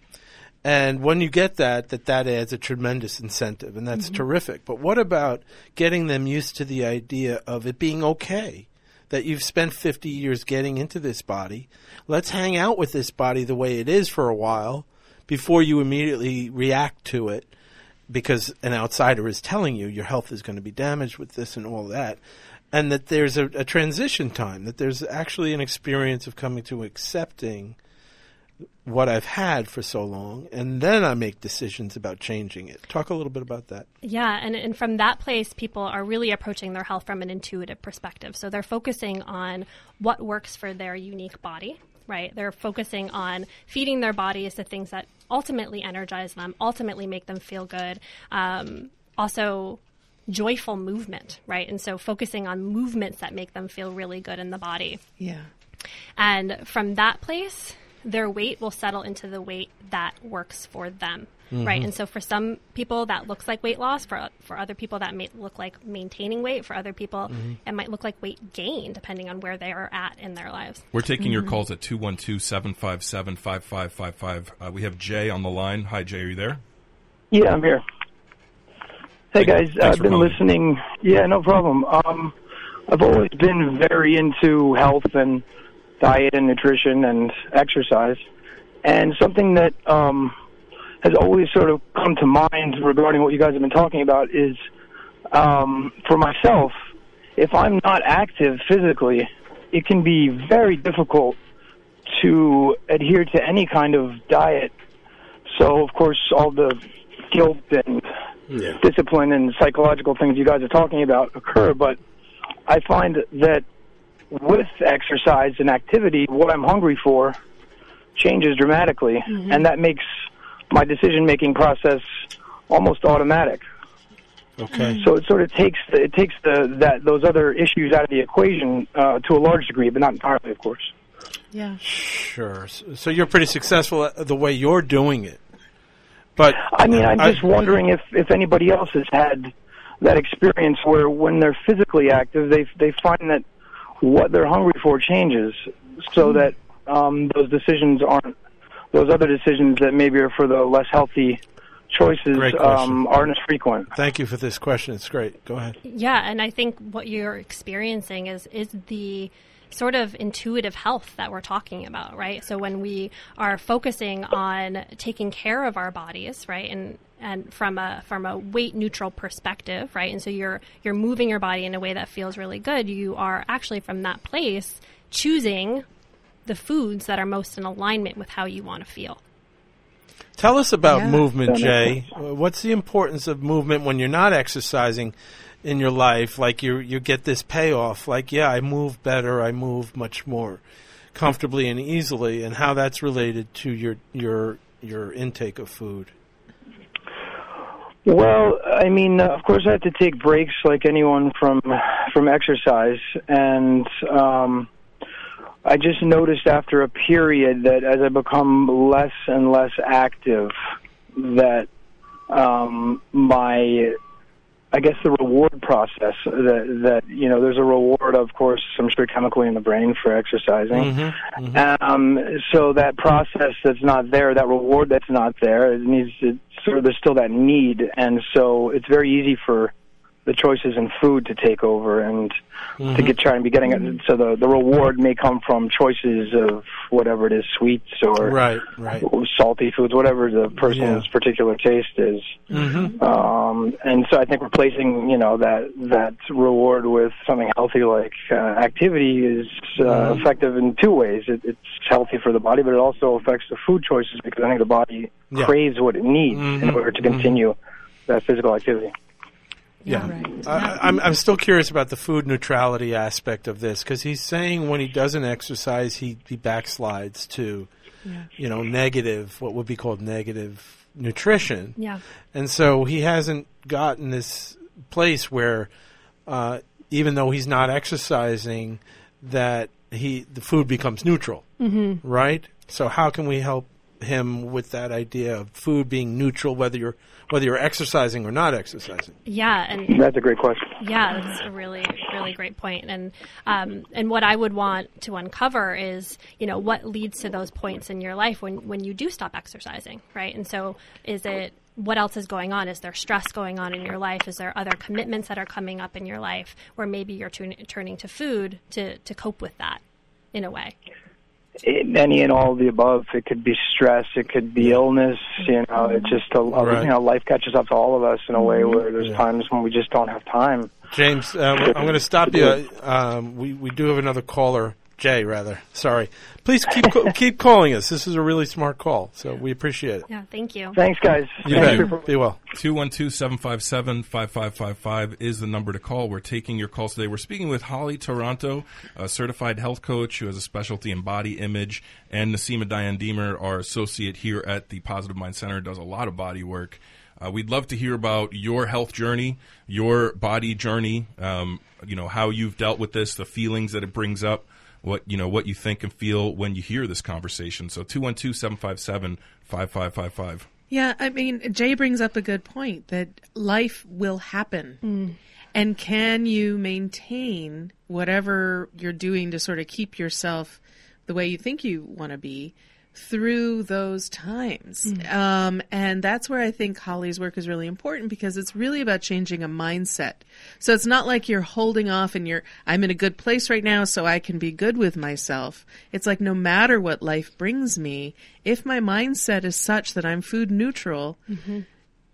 And when you get that, that that adds a tremendous incentive, and that's terrific. But what about getting them used to the idea of it being okay, that you've spent fifty years getting into this body? Let's hang out with this body the way it is for a while before you immediately react to it, because an outsider is telling you your health is going to be damaged with this and all that. And that there's a, a transition time, that there's actually an experience of coming to accepting what I've had for so long, and then I make decisions about changing it. Talk a little bit about that. Yeah, and, and from that place, people are really approaching their health from an intuitive perspective. So they're focusing on what works for their unique body, right? They're focusing on feeding their bodies to things that ultimately energize them, ultimately make them feel good. Um, also, joyful movement, right? And so focusing on movements that make them feel really good in the body. Yeah. And from that place, their weight will settle into the weight that works for them, right? And so for some people, that looks like weight loss. For for other people, that may look like maintaining weight. For other people, it might look like weight gain, depending on where they are at in their lives. We're taking your calls at two one two, seven five seven, five five five five. Uh, we have Jay on the line. Hi, Jay. Are you there? Yeah, I'm here. Hey, Thank- guys. thanks I've for been calling. listening. Yeah, no problem. Um, I've always been very into health and diet and nutrition and exercise. And something that um, has always sort of come to mind regarding what you guys have been talking about is, um, for myself, if I'm not active physically, it can be very difficult to adhere to any kind of diet. So, of course, all the guilt and yeah. discipline and psychological things you guys are talking about occur, but I find that with exercise and activity, what I'm hungry for changes dramatically, mm-hmm. and that makes my decision-making process almost automatic. Okay. So it sort of takes the, it takes the that those other issues out of the equation uh, to a large degree, but not entirely, of course. Yeah. Sure. So you're pretty successful at the way you're doing it. But I mean, I'm I, just wondering if, if anybody else has had that experience where when they're physically active, they they find that what they're hungry for changes, so that um, those decisions aren't those other decisions that maybe are for the less healthy choices um, aren't as frequent. Thank you for this question. It's great. Go ahead. Yeah, and I think what you're experiencing is is the sort of intuitive health that we're talking about, right? So when we are focusing on taking care of our bodies, right, and and from a from a weight neutral perspective, right, and so you're you're moving your body in a way that feels really good, you are actually from that place choosing the foods that are most in alignment with how you want to feel. Tell us about yeah. movement, Jay. What's the importance of movement when you're not exercising in your life? Like you you get this payoff, like, yeah, I move better, I move much more comfortably and easily, and how that's related to your your your intake of food. Well, I mean, uh, of course I have to take breaks like anyone from from exercise, and um I just noticed after a period that as I become less and less active, that um, my, I guess the reward process, that, that, you know, there's a reward, of course, I'm sure chemically in the brain for exercising. Mm-hmm, mm-hmm. Um, so that process that's not there, that reward that's not there, it needs to, sort of, there's still that need. And so it's very easy for the choices in food to take over and mm-hmm. to get try and be getting it. So the the reward may come from choices of whatever it is, sweets or right, right. salty foods, whatever the person's yeah. particular taste is. Mm-hmm. Um, and so I think replacing, you know, that that reward with something healthy like uh, activity is uh, mm-hmm. effective in two ways. It, it's healthy for the body, but it also affects the food choices because I think the body yeah. craves what it needs mm-hmm. in order to continue mm-hmm. that physical activity. Yeah, yeah. Right. I, I'm I'm still curious about the food neutrality aspect of this because he's saying when he doesn't exercise, he, he backslides to, yeah. you know, negative, what would be called negative nutrition. Yeah, and so he hasn't gotten this place where, uh, even though he's not exercising, that he the food becomes neutral, mm-hmm. right? So how can we help him with that idea of food being neutral, whether you're whether you're exercising or not exercising? Yeah, and that's a great question. Yeah, that's a really, really great point. And um, and what I would want to uncover is, you know, what leads to those points in your life when, when you do stop exercising, right? And so is it, what else is going on? Is there stress going on in your life? Is there other commitments that are coming up in your life where maybe you're t- turning to food to, to cope with that in a way? It, any and all of the above. It could be stress. It could be illness. You know, it's just a, a right. you know, life catches up to all of us in a way where there's yeah. times when we just don't have time. James, uh, I'm going to stop you. Um, we we do have another caller, Jay, rather. Sorry. Please keep keep calling us. This is a really smart call, so we appreciate it. Yeah, thank you. Thanks, guys. You Thank bet. Be well. two one two, seven five seven, five five five five is the number to call. We're taking your calls today. We're speaking with Holly Taranto, a certified health coach who has a specialty in body image, and Naseema Diane-Deemer, our associate here at the Positive Mind Center, does a lot of body work. Uh, we'd love to hear about your health journey, your body journey, um, you know, how you've dealt with this, the feelings that it brings up, what you know, what you think and feel when you hear this conversation. So two one two, seven five seven, five five five five. Yeah, I mean, Jay brings up a good point that life will happen. Mm. And can you maintain whatever you're doing to sort of keep yourself the way you think you want to be through those times? Mm. Um, and that's where I think Holly's work is really important because it's really about changing a mindset. So it's not like you're holding off and you're, I'm in a good place right now so I can be good with myself. It's like no matter what life brings me, if my mindset is such that I'm food neutral, mm-hmm.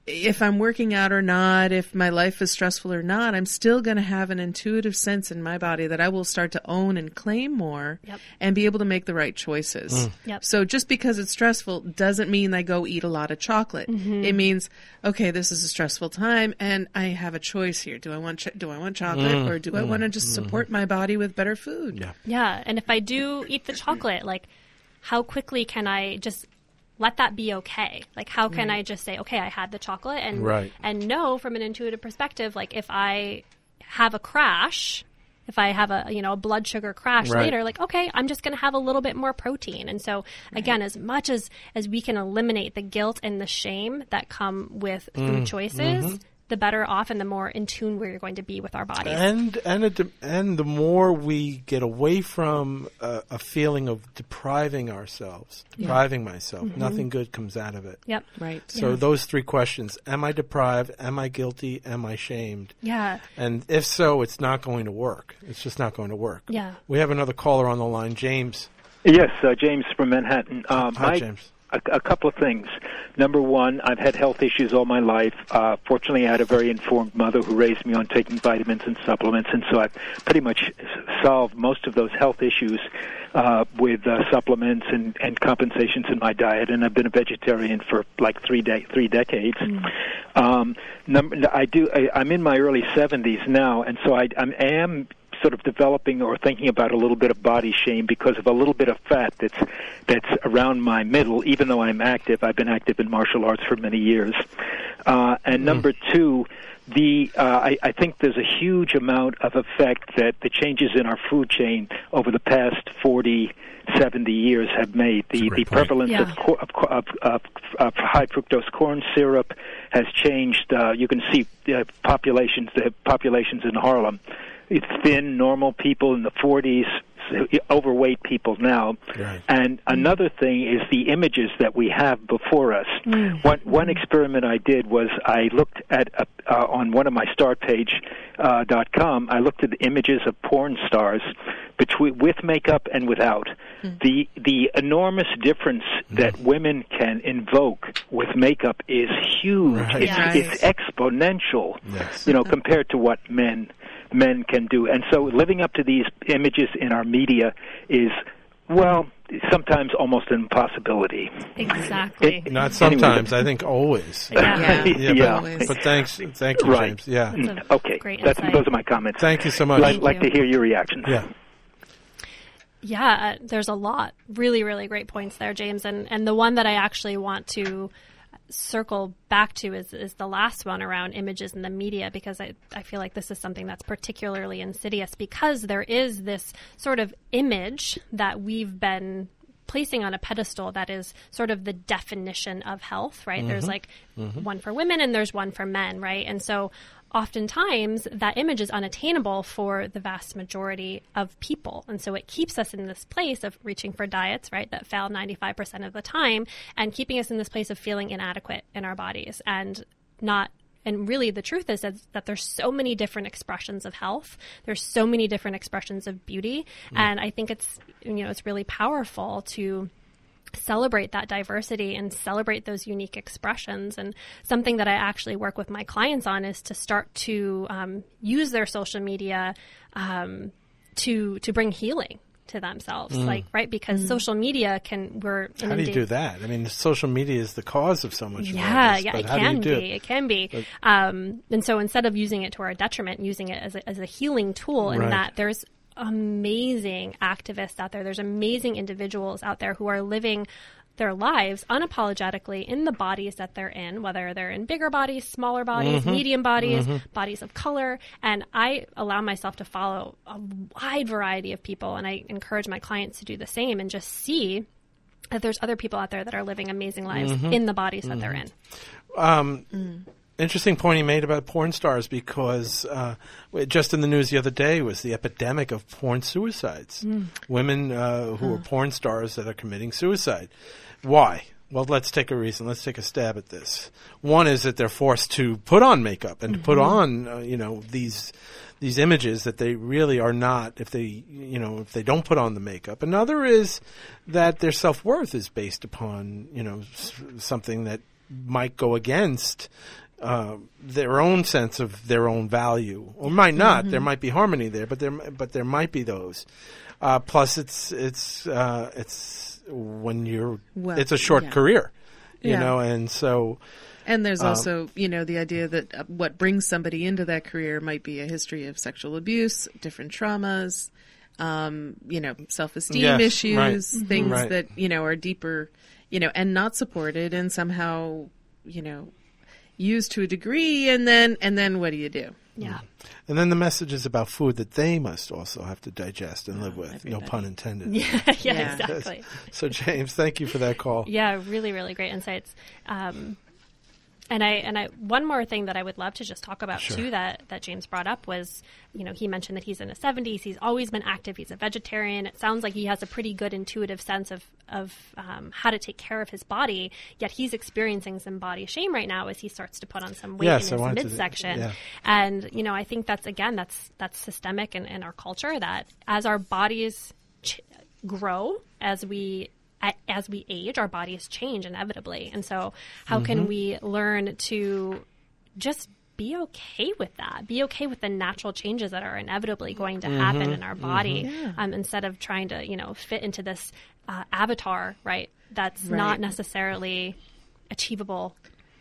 if I'm working out or not, if my life is stressful or not, I'm still going to have an intuitive sense in my body that I will start to own and claim more Yep. and be able to make the right choices. Mm. Yep. So just because it's stressful doesn't mean I go eat a lot of chocolate. Mm-hmm. It means, okay, this is a stressful time and I have a choice here. Do I want ch- do I want chocolate Mm. or do I want to just support my body with better food? Yeah. Yeah, and if I do eat the chocolate, like, how quickly can I just let that be okay? Like, how can I just say, okay, I had the chocolate, and Right. and know from an intuitive perspective, like, if I have a crash, if I have a you know a blood sugar crash Right. later, like, okay, I'm just going to have a little bit more protein. And so, again, as much as as we can eliminate the guilt and the shame that come with food choices, the better off and the more in tune we're going to be with our bodies. And and it, de- and the more we get away from a, a feeling of depriving ourselves, depriving myself, nothing good comes out of it. Yep. Right. So those three questions: Am I deprived? Am I guilty? Am I shamed? Yeah. And if so, it's not going to work. It's just not going to work. Yeah. We have another caller on the line, James. Yes, uh, James from Manhattan. Um, Hi, my- James. A, a couple of things. Number one, I've had health issues all my life. Uh, fortunately, I had a very informed mother who raised me on taking vitamins and supplements, and so I've pretty much solved most of those health issues uh, with uh, supplements and, and compensations in my diet. And I've been a vegetarian for like three de- three decades. Mm. Um, number, I do. I, I'm in my early seventies now, and so I, I'm, I am. sort of developing or thinking about a little bit of body shame because of a little bit of fat that's that's around my middle. Even though I'm active, I've been active in martial arts for many years. Uh, and mm. number two, the uh, I, I think there's a huge amount of effect that the changes in our food chain over the past forty, seventy years have made. The the prevalence yeah. of, of, of, of, of high fructose corn syrup has changed. Uh, you can see uh, populations the populations in Harlem. It's thin, normal people in the forties, overweight people now. Right. And another thing is the images that we have before us. Mm. One, one experiment I did was I looked at, a, uh, on one of my start page uh, dot com, I looked at images of porn stars between with makeup and without. Mm. The the enormous difference mm. that women can invoke with makeup is huge. Right. It's, Yes. it's exponential, Yes. you know, compared to what men men can do. And so living up to these images in our media is, well, sometimes almost an impossibility. Exactly. It- Not sometimes. I think always. Yeah. Yeah. Yeah, Yeah. But, but thanks, thank you, Right. James. Yeah. That's a Okay, great that's, insight. those are my comments. Thank you so much. I'd Thank like you. to hear your reactions. Yeah. Yeah, uh, there's a lot. Really, really great points there, James. And and the one that I actually want to circle back to is is the last one around images in the media, because I, I feel like this is something that's particularly insidious, because there is this sort of image that we've been placing on a pedestal that is sort of the definition of health, right? Mm-hmm. There's like mm-hmm. one for women and there's one for men, right? And so oftentimes that image is unattainable for the vast majority of people. And so it keeps us in this place of reaching for diets, right, that fail ninety-five percent of the time, and keeping us in this place of feeling inadequate in our bodies and not. And really, the truth is that, that there's so many different expressions of health. There's so many different expressions of beauty. Mm. And I think it's, you know, it's really powerful to celebrate that diversity and celebrate those unique expressions. And something that I actually work with my clients on is to start to um, use their social media um, to to bring healing to themselves, mm. like, right? Because mm. social media can, we're inundated. How do you do that? I mean, social media is the cause of so much. Yeah, of this, yeah, it how can do you do be. It? It can be. But, um, and so instead of using it to our detriment, using it as a, as a healing tool, in right. that there's amazing activists out there. There's amazing individuals out there who are living their lives unapologetically in the bodies that they're in, whether they're in bigger bodies, smaller bodies, mm-hmm. medium bodies, mm-hmm. bodies of color. And I allow myself to follow a wide variety of people, and I encourage my clients to do the same and just see that there's other people out there that are living amazing lives mm-hmm. in the bodies that mm-hmm. they're in. Um, mm. Interesting point he made about porn stars, because uh, just in the news the other day was the epidemic of porn suicides. Mm. Women uh, who huh. are porn stars that are committing suicide. Why? Well, let's take a reason. Let's take a stab at this. One is that they're forced to put on makeup and mm-hmm. to put on, uh, you know, these these images that they really are not if they, you know, if they don't put on the makeup. Another is that their self-worth is based upon, you know, s- something that might go against uh, their own sense of their own value, or might not. Mm-hmm. There might be harmony there, but there but there might be those. Uh, plus, it's it's uh, it's when you're well, it's a short yeah. career, you yeah. know, and so. And there's um, also, you know, the idea that uh, what brings somebody into that career might be a history of sexual abuse, different traumas, um, you know, self-esteem yes, issues, right. things right. that, you know, are deeper, you know, and not supported and somehow, you know, used to a degree. And then, and then what do you do? Yeah. And then the message is about food that they must also have to digest and Oh, live with. everybody. No pun intended. Yeah, yeah, Yeah. exactly. So, James, thank you for that call. Yeah, really, really great insights. Um, and I and I one more thing that I would love to just talk about Sure. too that that James brought up was, you know, he mentioned that he's in his seventies. He's always been active. He's a vegetarian. It sounds like he has a pretty good intuitive sense of of um, how to take care of his body. Yet he's experiencing some body shame right now as he starts to put on some weight Yes, I in his wanted to- midsection. yeah. And you know, I think that's again that's that's systemic in, in our culture that as our bodies ch- grow, as we as we age, our bodies change inevitably. And so how Mm-hmm. can we learn to just be okay with that? Be okay with the natural changes that are inevitably going to happen Mm-hmm. in our body um, instead of trying to, you know, fit into this uh, avatar, right? That's Right. not necessarily achievable.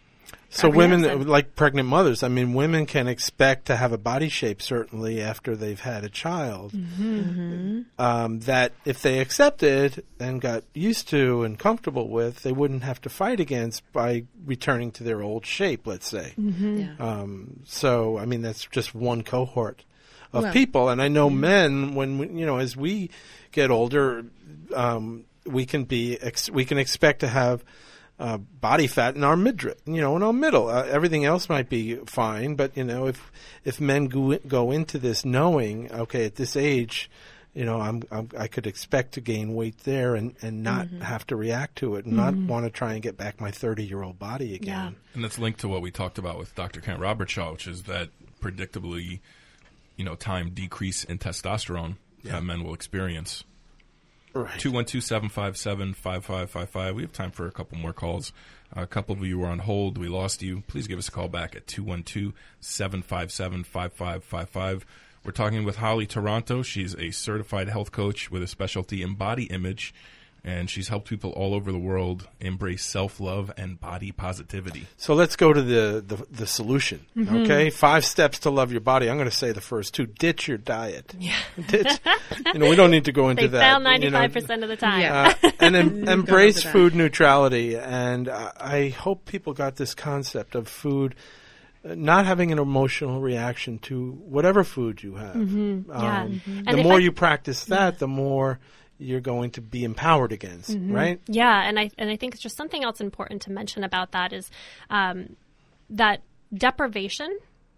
So every women, person. like pregnant mothers, I mean, women can expect to have a body shape certainly after they've had a child. Mm-hmm. Um, that if they accepted and got used to and comfortable with, they wouldn't have to fight against by returning to their old shape, let's say. Mm-hmm. Yeah. Um, so, I mean, that's just one cohort of Well, people. And I know men, when, we, you know, as we get older, um, we can be, ex- we can expect to have uh, body fat in our midriff, you know, in our middle. Uh, everything else might be fine, but, you know, if, if men go, go into this knowing, okay, at this age, you know, I'm, I'm I could expect to gain weight there and, and not Mm-hmm. have to react to it and not want to try and get back my thirty-year-old body again. Yeah. And that's linked to what we talked about with Doctor Kent Robertshaw, which is that predictably, you know, time decrease in testosterone Yeah. that men will experience. Right. two one two, seven five seven, five five five five. We have time for a couple more calls. A couple of you were on hold. We lost you. Please give us a call back at two one two, seven five seven, five five five five. We're talking with Holly Taranto. She's a certified health coach with a specialty in body image, and she's helped people all over the world embrace self-love and body positivity. So let's go to the, the, the solution, Mm-hmm. okay? Five steps to love your body. I'm going to say the first two. Ditch your diet. Yeah. Ditch, you know, we don't need to go into They that. fail you know. ninety-five percent of the time. Yeah. Uh, and em- We've gone embrace over that. food neutrality. And uh, I hope people got this concept of food uh, not having an emotional reaction to whatever food you have. Mm-hmm. Yeah. Um, And The if more I- you practice that, the more you're going to be empowered against, Mm-hmm. right? Yeah, and I and I think it's just something else important to mention about that is um, that deprivation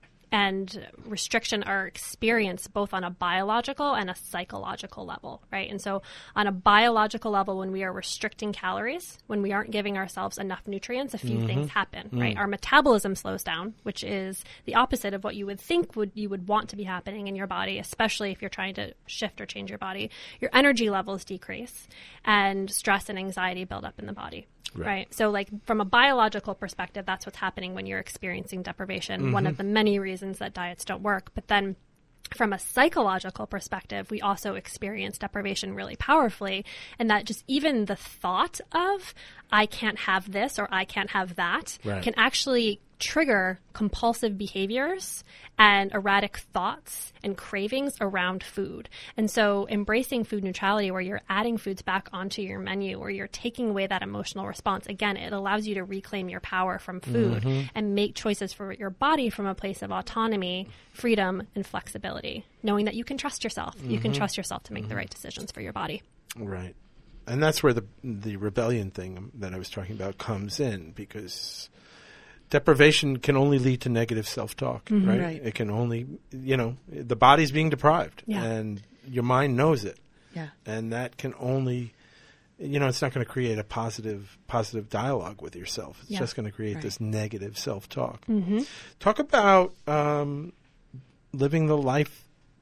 and restriction are experienced both on a biological and a psychological level, right? And so on a biological level, when we are restricting calories, when we aren't giving ourselves enough nutrients, a few things happen, right? Our metabolism slows down, which is the opposite of what you would think would you would want to be happening in your body, especially if you're trying to shift or change your body. Your energy levels decrease and stress and anxiety build up in the body. Right. Right. So, like, from a biological perspective, that's what's happening when you're experiencing deprivation. One of the many reasons that diets don't work. But then, from a psychological perspective, we also experience deprivation really powerfully. And that just even the thought of, I can't have this or I can't have that, Right. can actually trigger compulsive behaviors and erratic thoughts and cravings around food. And so embracing food neutrality, where you're adding foods back onto your menu, or you're taking away that emotional response, again, it allows you to reclaim your power from food and make choices for your body from a place of autonomy, freedom, and flexibility, knowing that you can trust yourself. You can trust yourself to make the right decisions for your body. Right. And that's where the the rebellion thing that I was talking about comes in, because deprivation can only lead to negative self-talk, right? Right. It can only, you know, the body's being deprived, Yeah. and your mind knows it. Yeah. And that can only, you know, it's not going to create a positive positive dialogue with yourself. It's Yeah. just going to create Right. this negative self-talk. Mm-hmm. Talk about um, living the life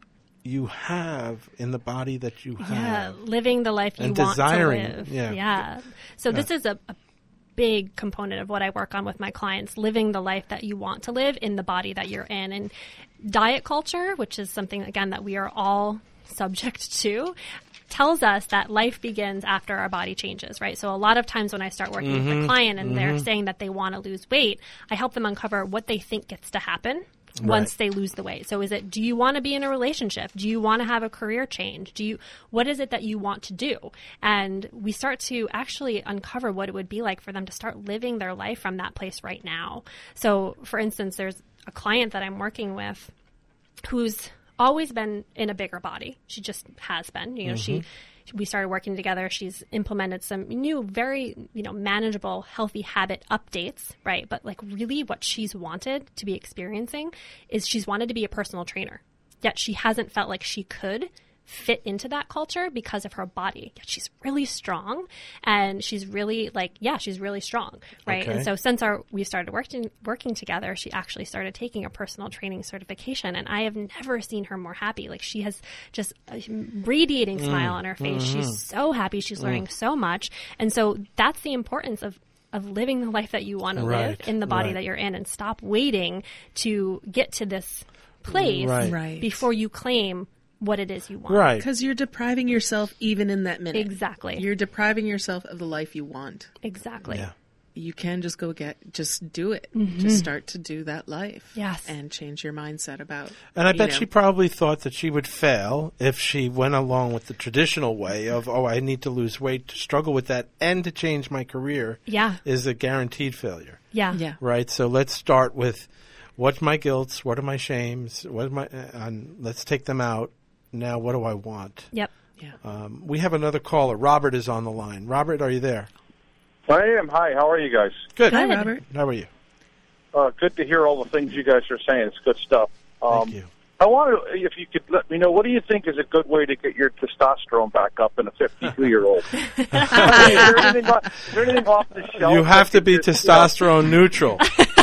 you have in the body that you Yeah, have. living the life you And want desiring, to live. yeah. So this is a, a big component of what I work on with my clients, living the life that you want to live in the body that you're in. And diet culture, which is something, again, that we are all subject to, tells us that life begins after our body changes, right? So a lot of times when I start working Mm-hmm. with a client and Mm-hmm. they're saying that they want to lose weight, I help them uncover what they think gets to happen once Right. they lose the weight. So is it, do you want to be in a relationship? Do you want to have a career change? Do you, what is it that you want to do? And we start to actually uncover what it would be like for them to start living their life from that place right now. So for instance, there's a client that I'm working with who's always been in a bigger body. She just has been, you know, Mm-hmm. she, we started working together. She's implemented some new, very, you know, manageable, healthy habit updates, right? But like really what she's wanted to be experiencing is she's wanted to be a personal trainer. Yet she hasn't felt like she could fit into that culture because of her body. Yet she's really strong and she's really like, yeah, she's really strong, right? Okay. And so since our we started working working together, she actually started taking a personal training certification, and I have never seen her more happy. Like she has just a radiating smile on her face. She's so happy. She's learning so much. And so that's the importance of of living the life that you want to Right, live in the body right. that you're in, and stop waiting to get to this place Right. Right. before you claim what it is you want. Right. Because you're depriving yourself even in that minute. Exactly. You're depriving yourself of the life you want. Exactly. Yeah. You can just go get, just do it. Just start to do that life. Yes. And change your mindset about. And I you bet know. she probably thought that she would fail if she went along with the traditional way of, oh, I need to lose weight to struggle with that and to change my career Yeah. is a guaranteed failure, Yeah. Yeah. right? So let's start with what's my guilts, what are my shames, what are my, uh, and let's take them out. Now, what do I want? Yep. Yeah. Um, we have another caller. Robert is on the line. Robert, are you there? I am. Hi, how are you guys? Good. Hi, Good. Robert. How are you? Uh, good to hear all the things you guys are saying. It's good stuff. Um, Thank you. I wanted, if you could let me know, what do you think is a good way to get your testosterone back up in a fifty-two-year-old? is, there anything off, is there anything off the shelf? You have to that be you could, testosterone neutral.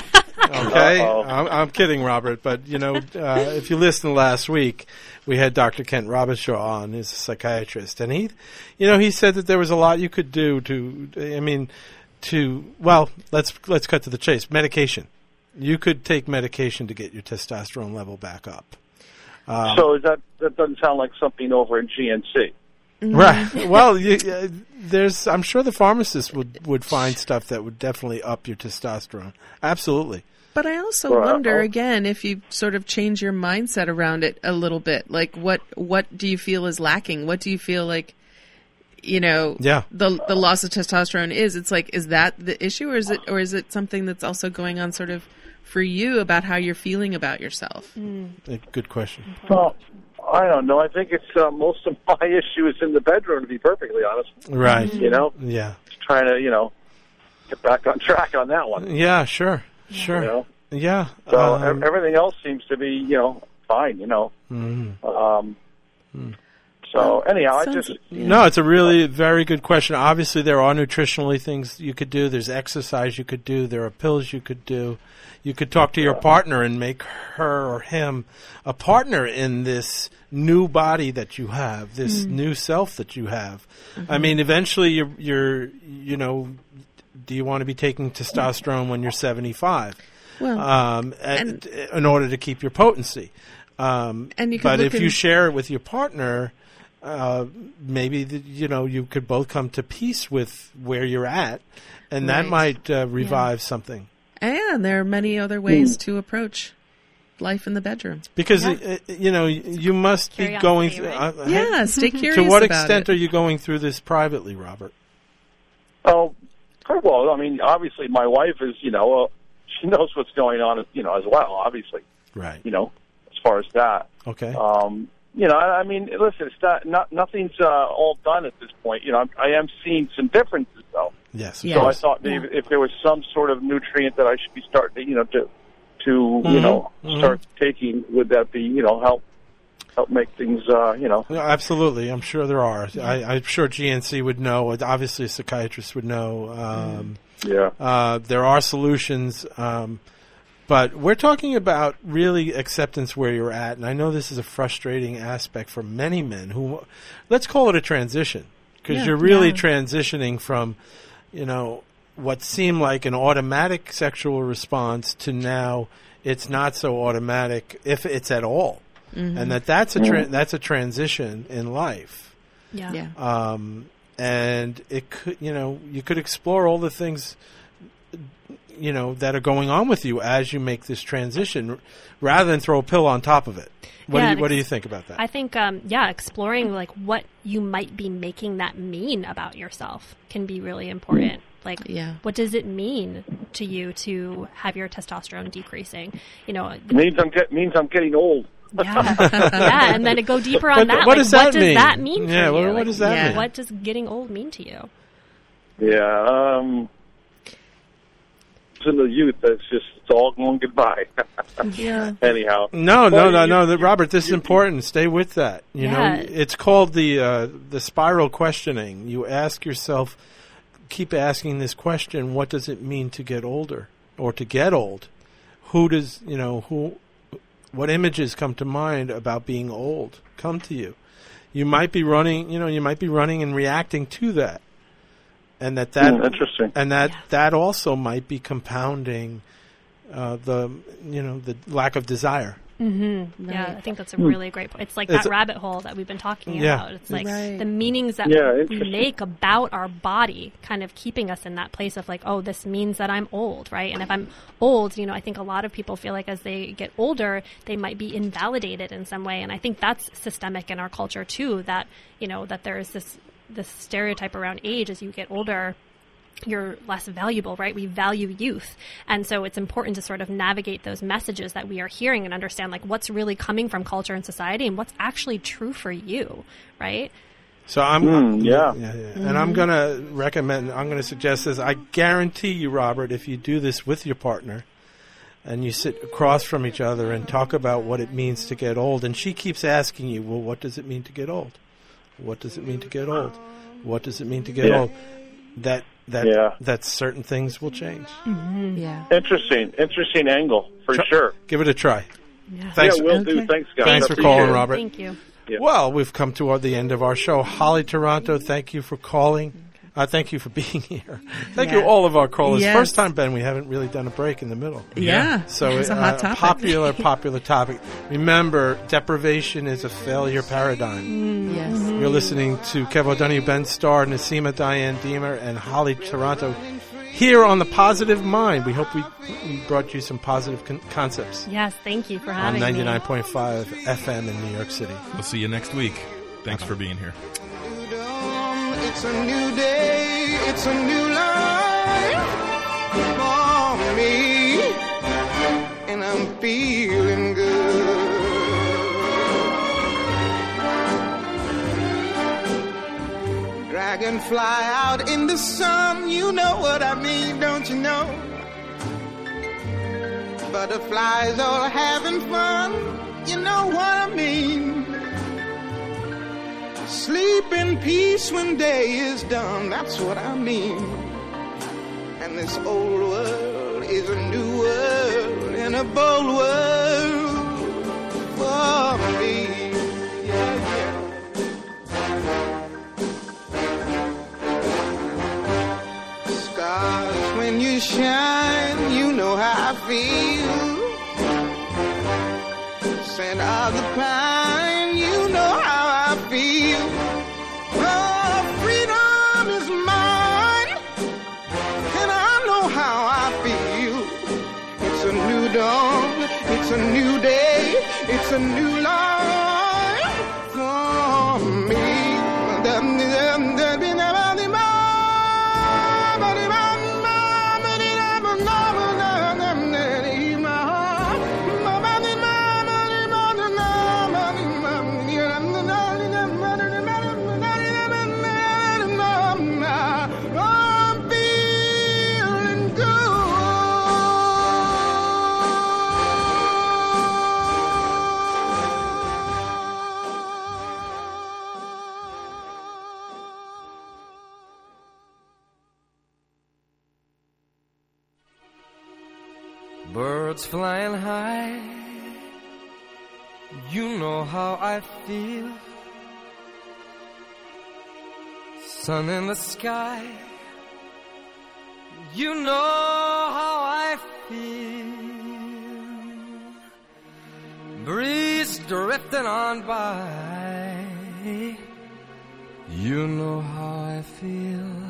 Okay? Uh-oh. I'm, I'm kidding, Robert, but, you know, uh, if you listened last week, we had Doctor Kent Robichaud on, who's a psychiatrist, and he, you know, he said that there was a lot you could do to, I mean, to, well, let's let's cut to the chase. Medication. You could take medication to get your testosterone level back up. Um, So is that that doesn't sound like something over in G N C? Right. Well, you, uh, there's. I'm sure the pharmacist would would find stuff that would definitely up your testosterone. Absolutely. But I also Well, wonder oh. again if you sort of change your mindset around it a little bit. Like, what what do you feel is lacking? What do you feel like, you know, Yeah. the the loss of testosterone is? It's like, is that the issue, or is it or is it something that's also going on sort of for you about how you're feeling about yourself? A good question. Well, I don't know. I think it's uh, most of my issue is in the bedroom, to be perfectly honest. Right. You know, Yeah. just trying to, you know, get back on track on that one. Yeah. Sure. Sure. You know, Yeah. so um, ev- everything else seems to be, you know, fine. You know. mhm. Um, So anyhow, I Sounds- just No, it's a really very good question. Obviously, there are nutritionally things you could do. There's exercise you could do. There are pills you could do. You could talk to your partner and make her or him a partner in this new body that you have, this new self that you have. I mean, eventually, you're, you're, you know, do you want to be taking testosterone when you're seventy-five? Well, um, and, in order to keep your potency. Um, And you could but look if you in- share it with your partner, uh, maybe the, you know you could both come to peace with where you're at, and that Right. might uh, revive something. and there are many other ways to approach life in the bedroom. Because Yeah. uh, uh, you know you must be Curiosity, going. Through, right? uh, Yeah, stay curious. To what about extent it. are you going through this privately, Robert? Oh, pretty well. I mean, obviously, my wife is, you know, uh, she knows what's going on, you know, as well. Obviously, Right. you know, as far as that. Okay. Um, you know, I, I mean, listen, it's not, not nothing's uh, all done at this point. You know, I'm, I am seeing some differences though. Yes. Yeah. So I course. thought maybe if there was some sort of nutrient that I should be starting, to, you know, to to you Mhm. know Mhm. start taking, would that be, you know, help help make things, uh, you know. No, absolutely. I'm sure there are. I, I'm sure G N C would know. Obviously, a psychiatrist would know. Um, Yeah. Uh, there are solutions, um, but we're talking about really acceptance where you're at. And I know this is a frustrating aspect for many men who, let's call it a transition, because Yeah. you're really Yeah. transitioning from, you know, what seemed like an automatic sexual response to now it's not so automatic, if it's at all, mm-hmm. and that that's a tra- that's a transition in life. Yeah. Yeah. Um, and it could, you know, you could explore all the things, you know, that are going on with you as you make this transition, rather than throw a pill on top of it. What Yeah, do you What do you think about that? I think, um, yeah, exploring like what you might be making that mean about yourself can be really important. Like, Yeah. what does it mean to you to have your testosterone decreasing? You know, It means I'm get, means I'm getting old. yeah, yeah, and then to go deeper on But that. what like, does that what does mean? that mean for Yeah, you? what- what Like, does that Yeah. mean? What does getting old mean to you? Yeah. Um, in the youth, that's just it's all going goodbye. Yeah. Anyhow. No, no, Well, no, you- no. The, you- Robert, this is you- important. Stay with that. You Yeah. know, it's called the uh, the spiral questioning. You ask yourself, keep asking this question: what does it mean to get older or to get old? Who does you know who? What images come to mind about being old? Come to you. You might be running. You know, you might be running and reacting to that, and that that Hmm, interesting. and that Yeah. that also might be compounding uh, the you know the lack of desire. Mm-hmm. Yeah, Right. I think that's a really great point. It's like It's that a- rabbit hole that we've been talking Yeah. about. It's like Right. the meanings that Yeah, we interesting. make about our body kind of keeping us in that place of like, oh, this means that I'm old, right? And if I'm old, you know, I think a lot of people feel like as they get older, they might be invalidated in some way. And I think that's systemic in our culture too, that, you know, that there is this, this stereotype around age as you get older, you're less valuable, right? We value youth. And so it's important to sort of navigate those messages that we are hearing and understand like what's really coming from culture and society and what's actually true for you, right? So I'm, Mm, yeah. yeah, yeah. And I'm going to recommend, I'm going to suggest this. I guarantee you, Robert, if you do this with your partner and you sit across from each other and talk about what it means to get old, and she keeps asking you, well, what does it mean to get old? What does it mean to get old? What does it mean to get Yeah. old? That, that, Yeah. that certain things will change. Yeah. Interesting. Interesting angle, for Try- sure. Give it a try. Yeah. Thanks. Yeah, will do. Okay. Thanks, guys. Thanks I for appreciate calling, it. Robert. Thank you. Yeah. Well, we've come toward the end of our show. Holly Toronto, thank you for calling. Uh, thank you for being here. Thank you, Yeah. all of our callers. Yes. First time, Ben, we haven't really done a break in the middle. Yeah. So it's a uh, hot topic. popular, popular topic. Remember, deprivation is a failure paradigm. Yes. You're listening to Kev O'Donoghue, Ben Starr, Nasima Diane Deemer, and Holly Toronto here on The Positive Mind. We hope we, we brought you some positive con- concepts Yes, thank you for on having me. ninety-nine point five F M in New York City. We'll see you next week. Thanks for being here. It's a new day, it's a new life for me, and I'm feeling good. Dragonfly out in the sun, you know what I mean, don't you know? Butterflies all having fun, you know what I mean? Sleep in peace when day is done, that's what I mean. And this old world is a new world and a bold world for me. Yeah, yeah. Stars, when you shine, you know how I feel. Scent of the pine, you know how I feel. Oh, freedom is mine, and I know how I feel. It's a new dawn, it's a new day, it's a new life for me. I'm feeling good. Birds flying high, you know how I feel. Sun in the sky, You know how I feel. Breeze drifting on by. You know how I feel.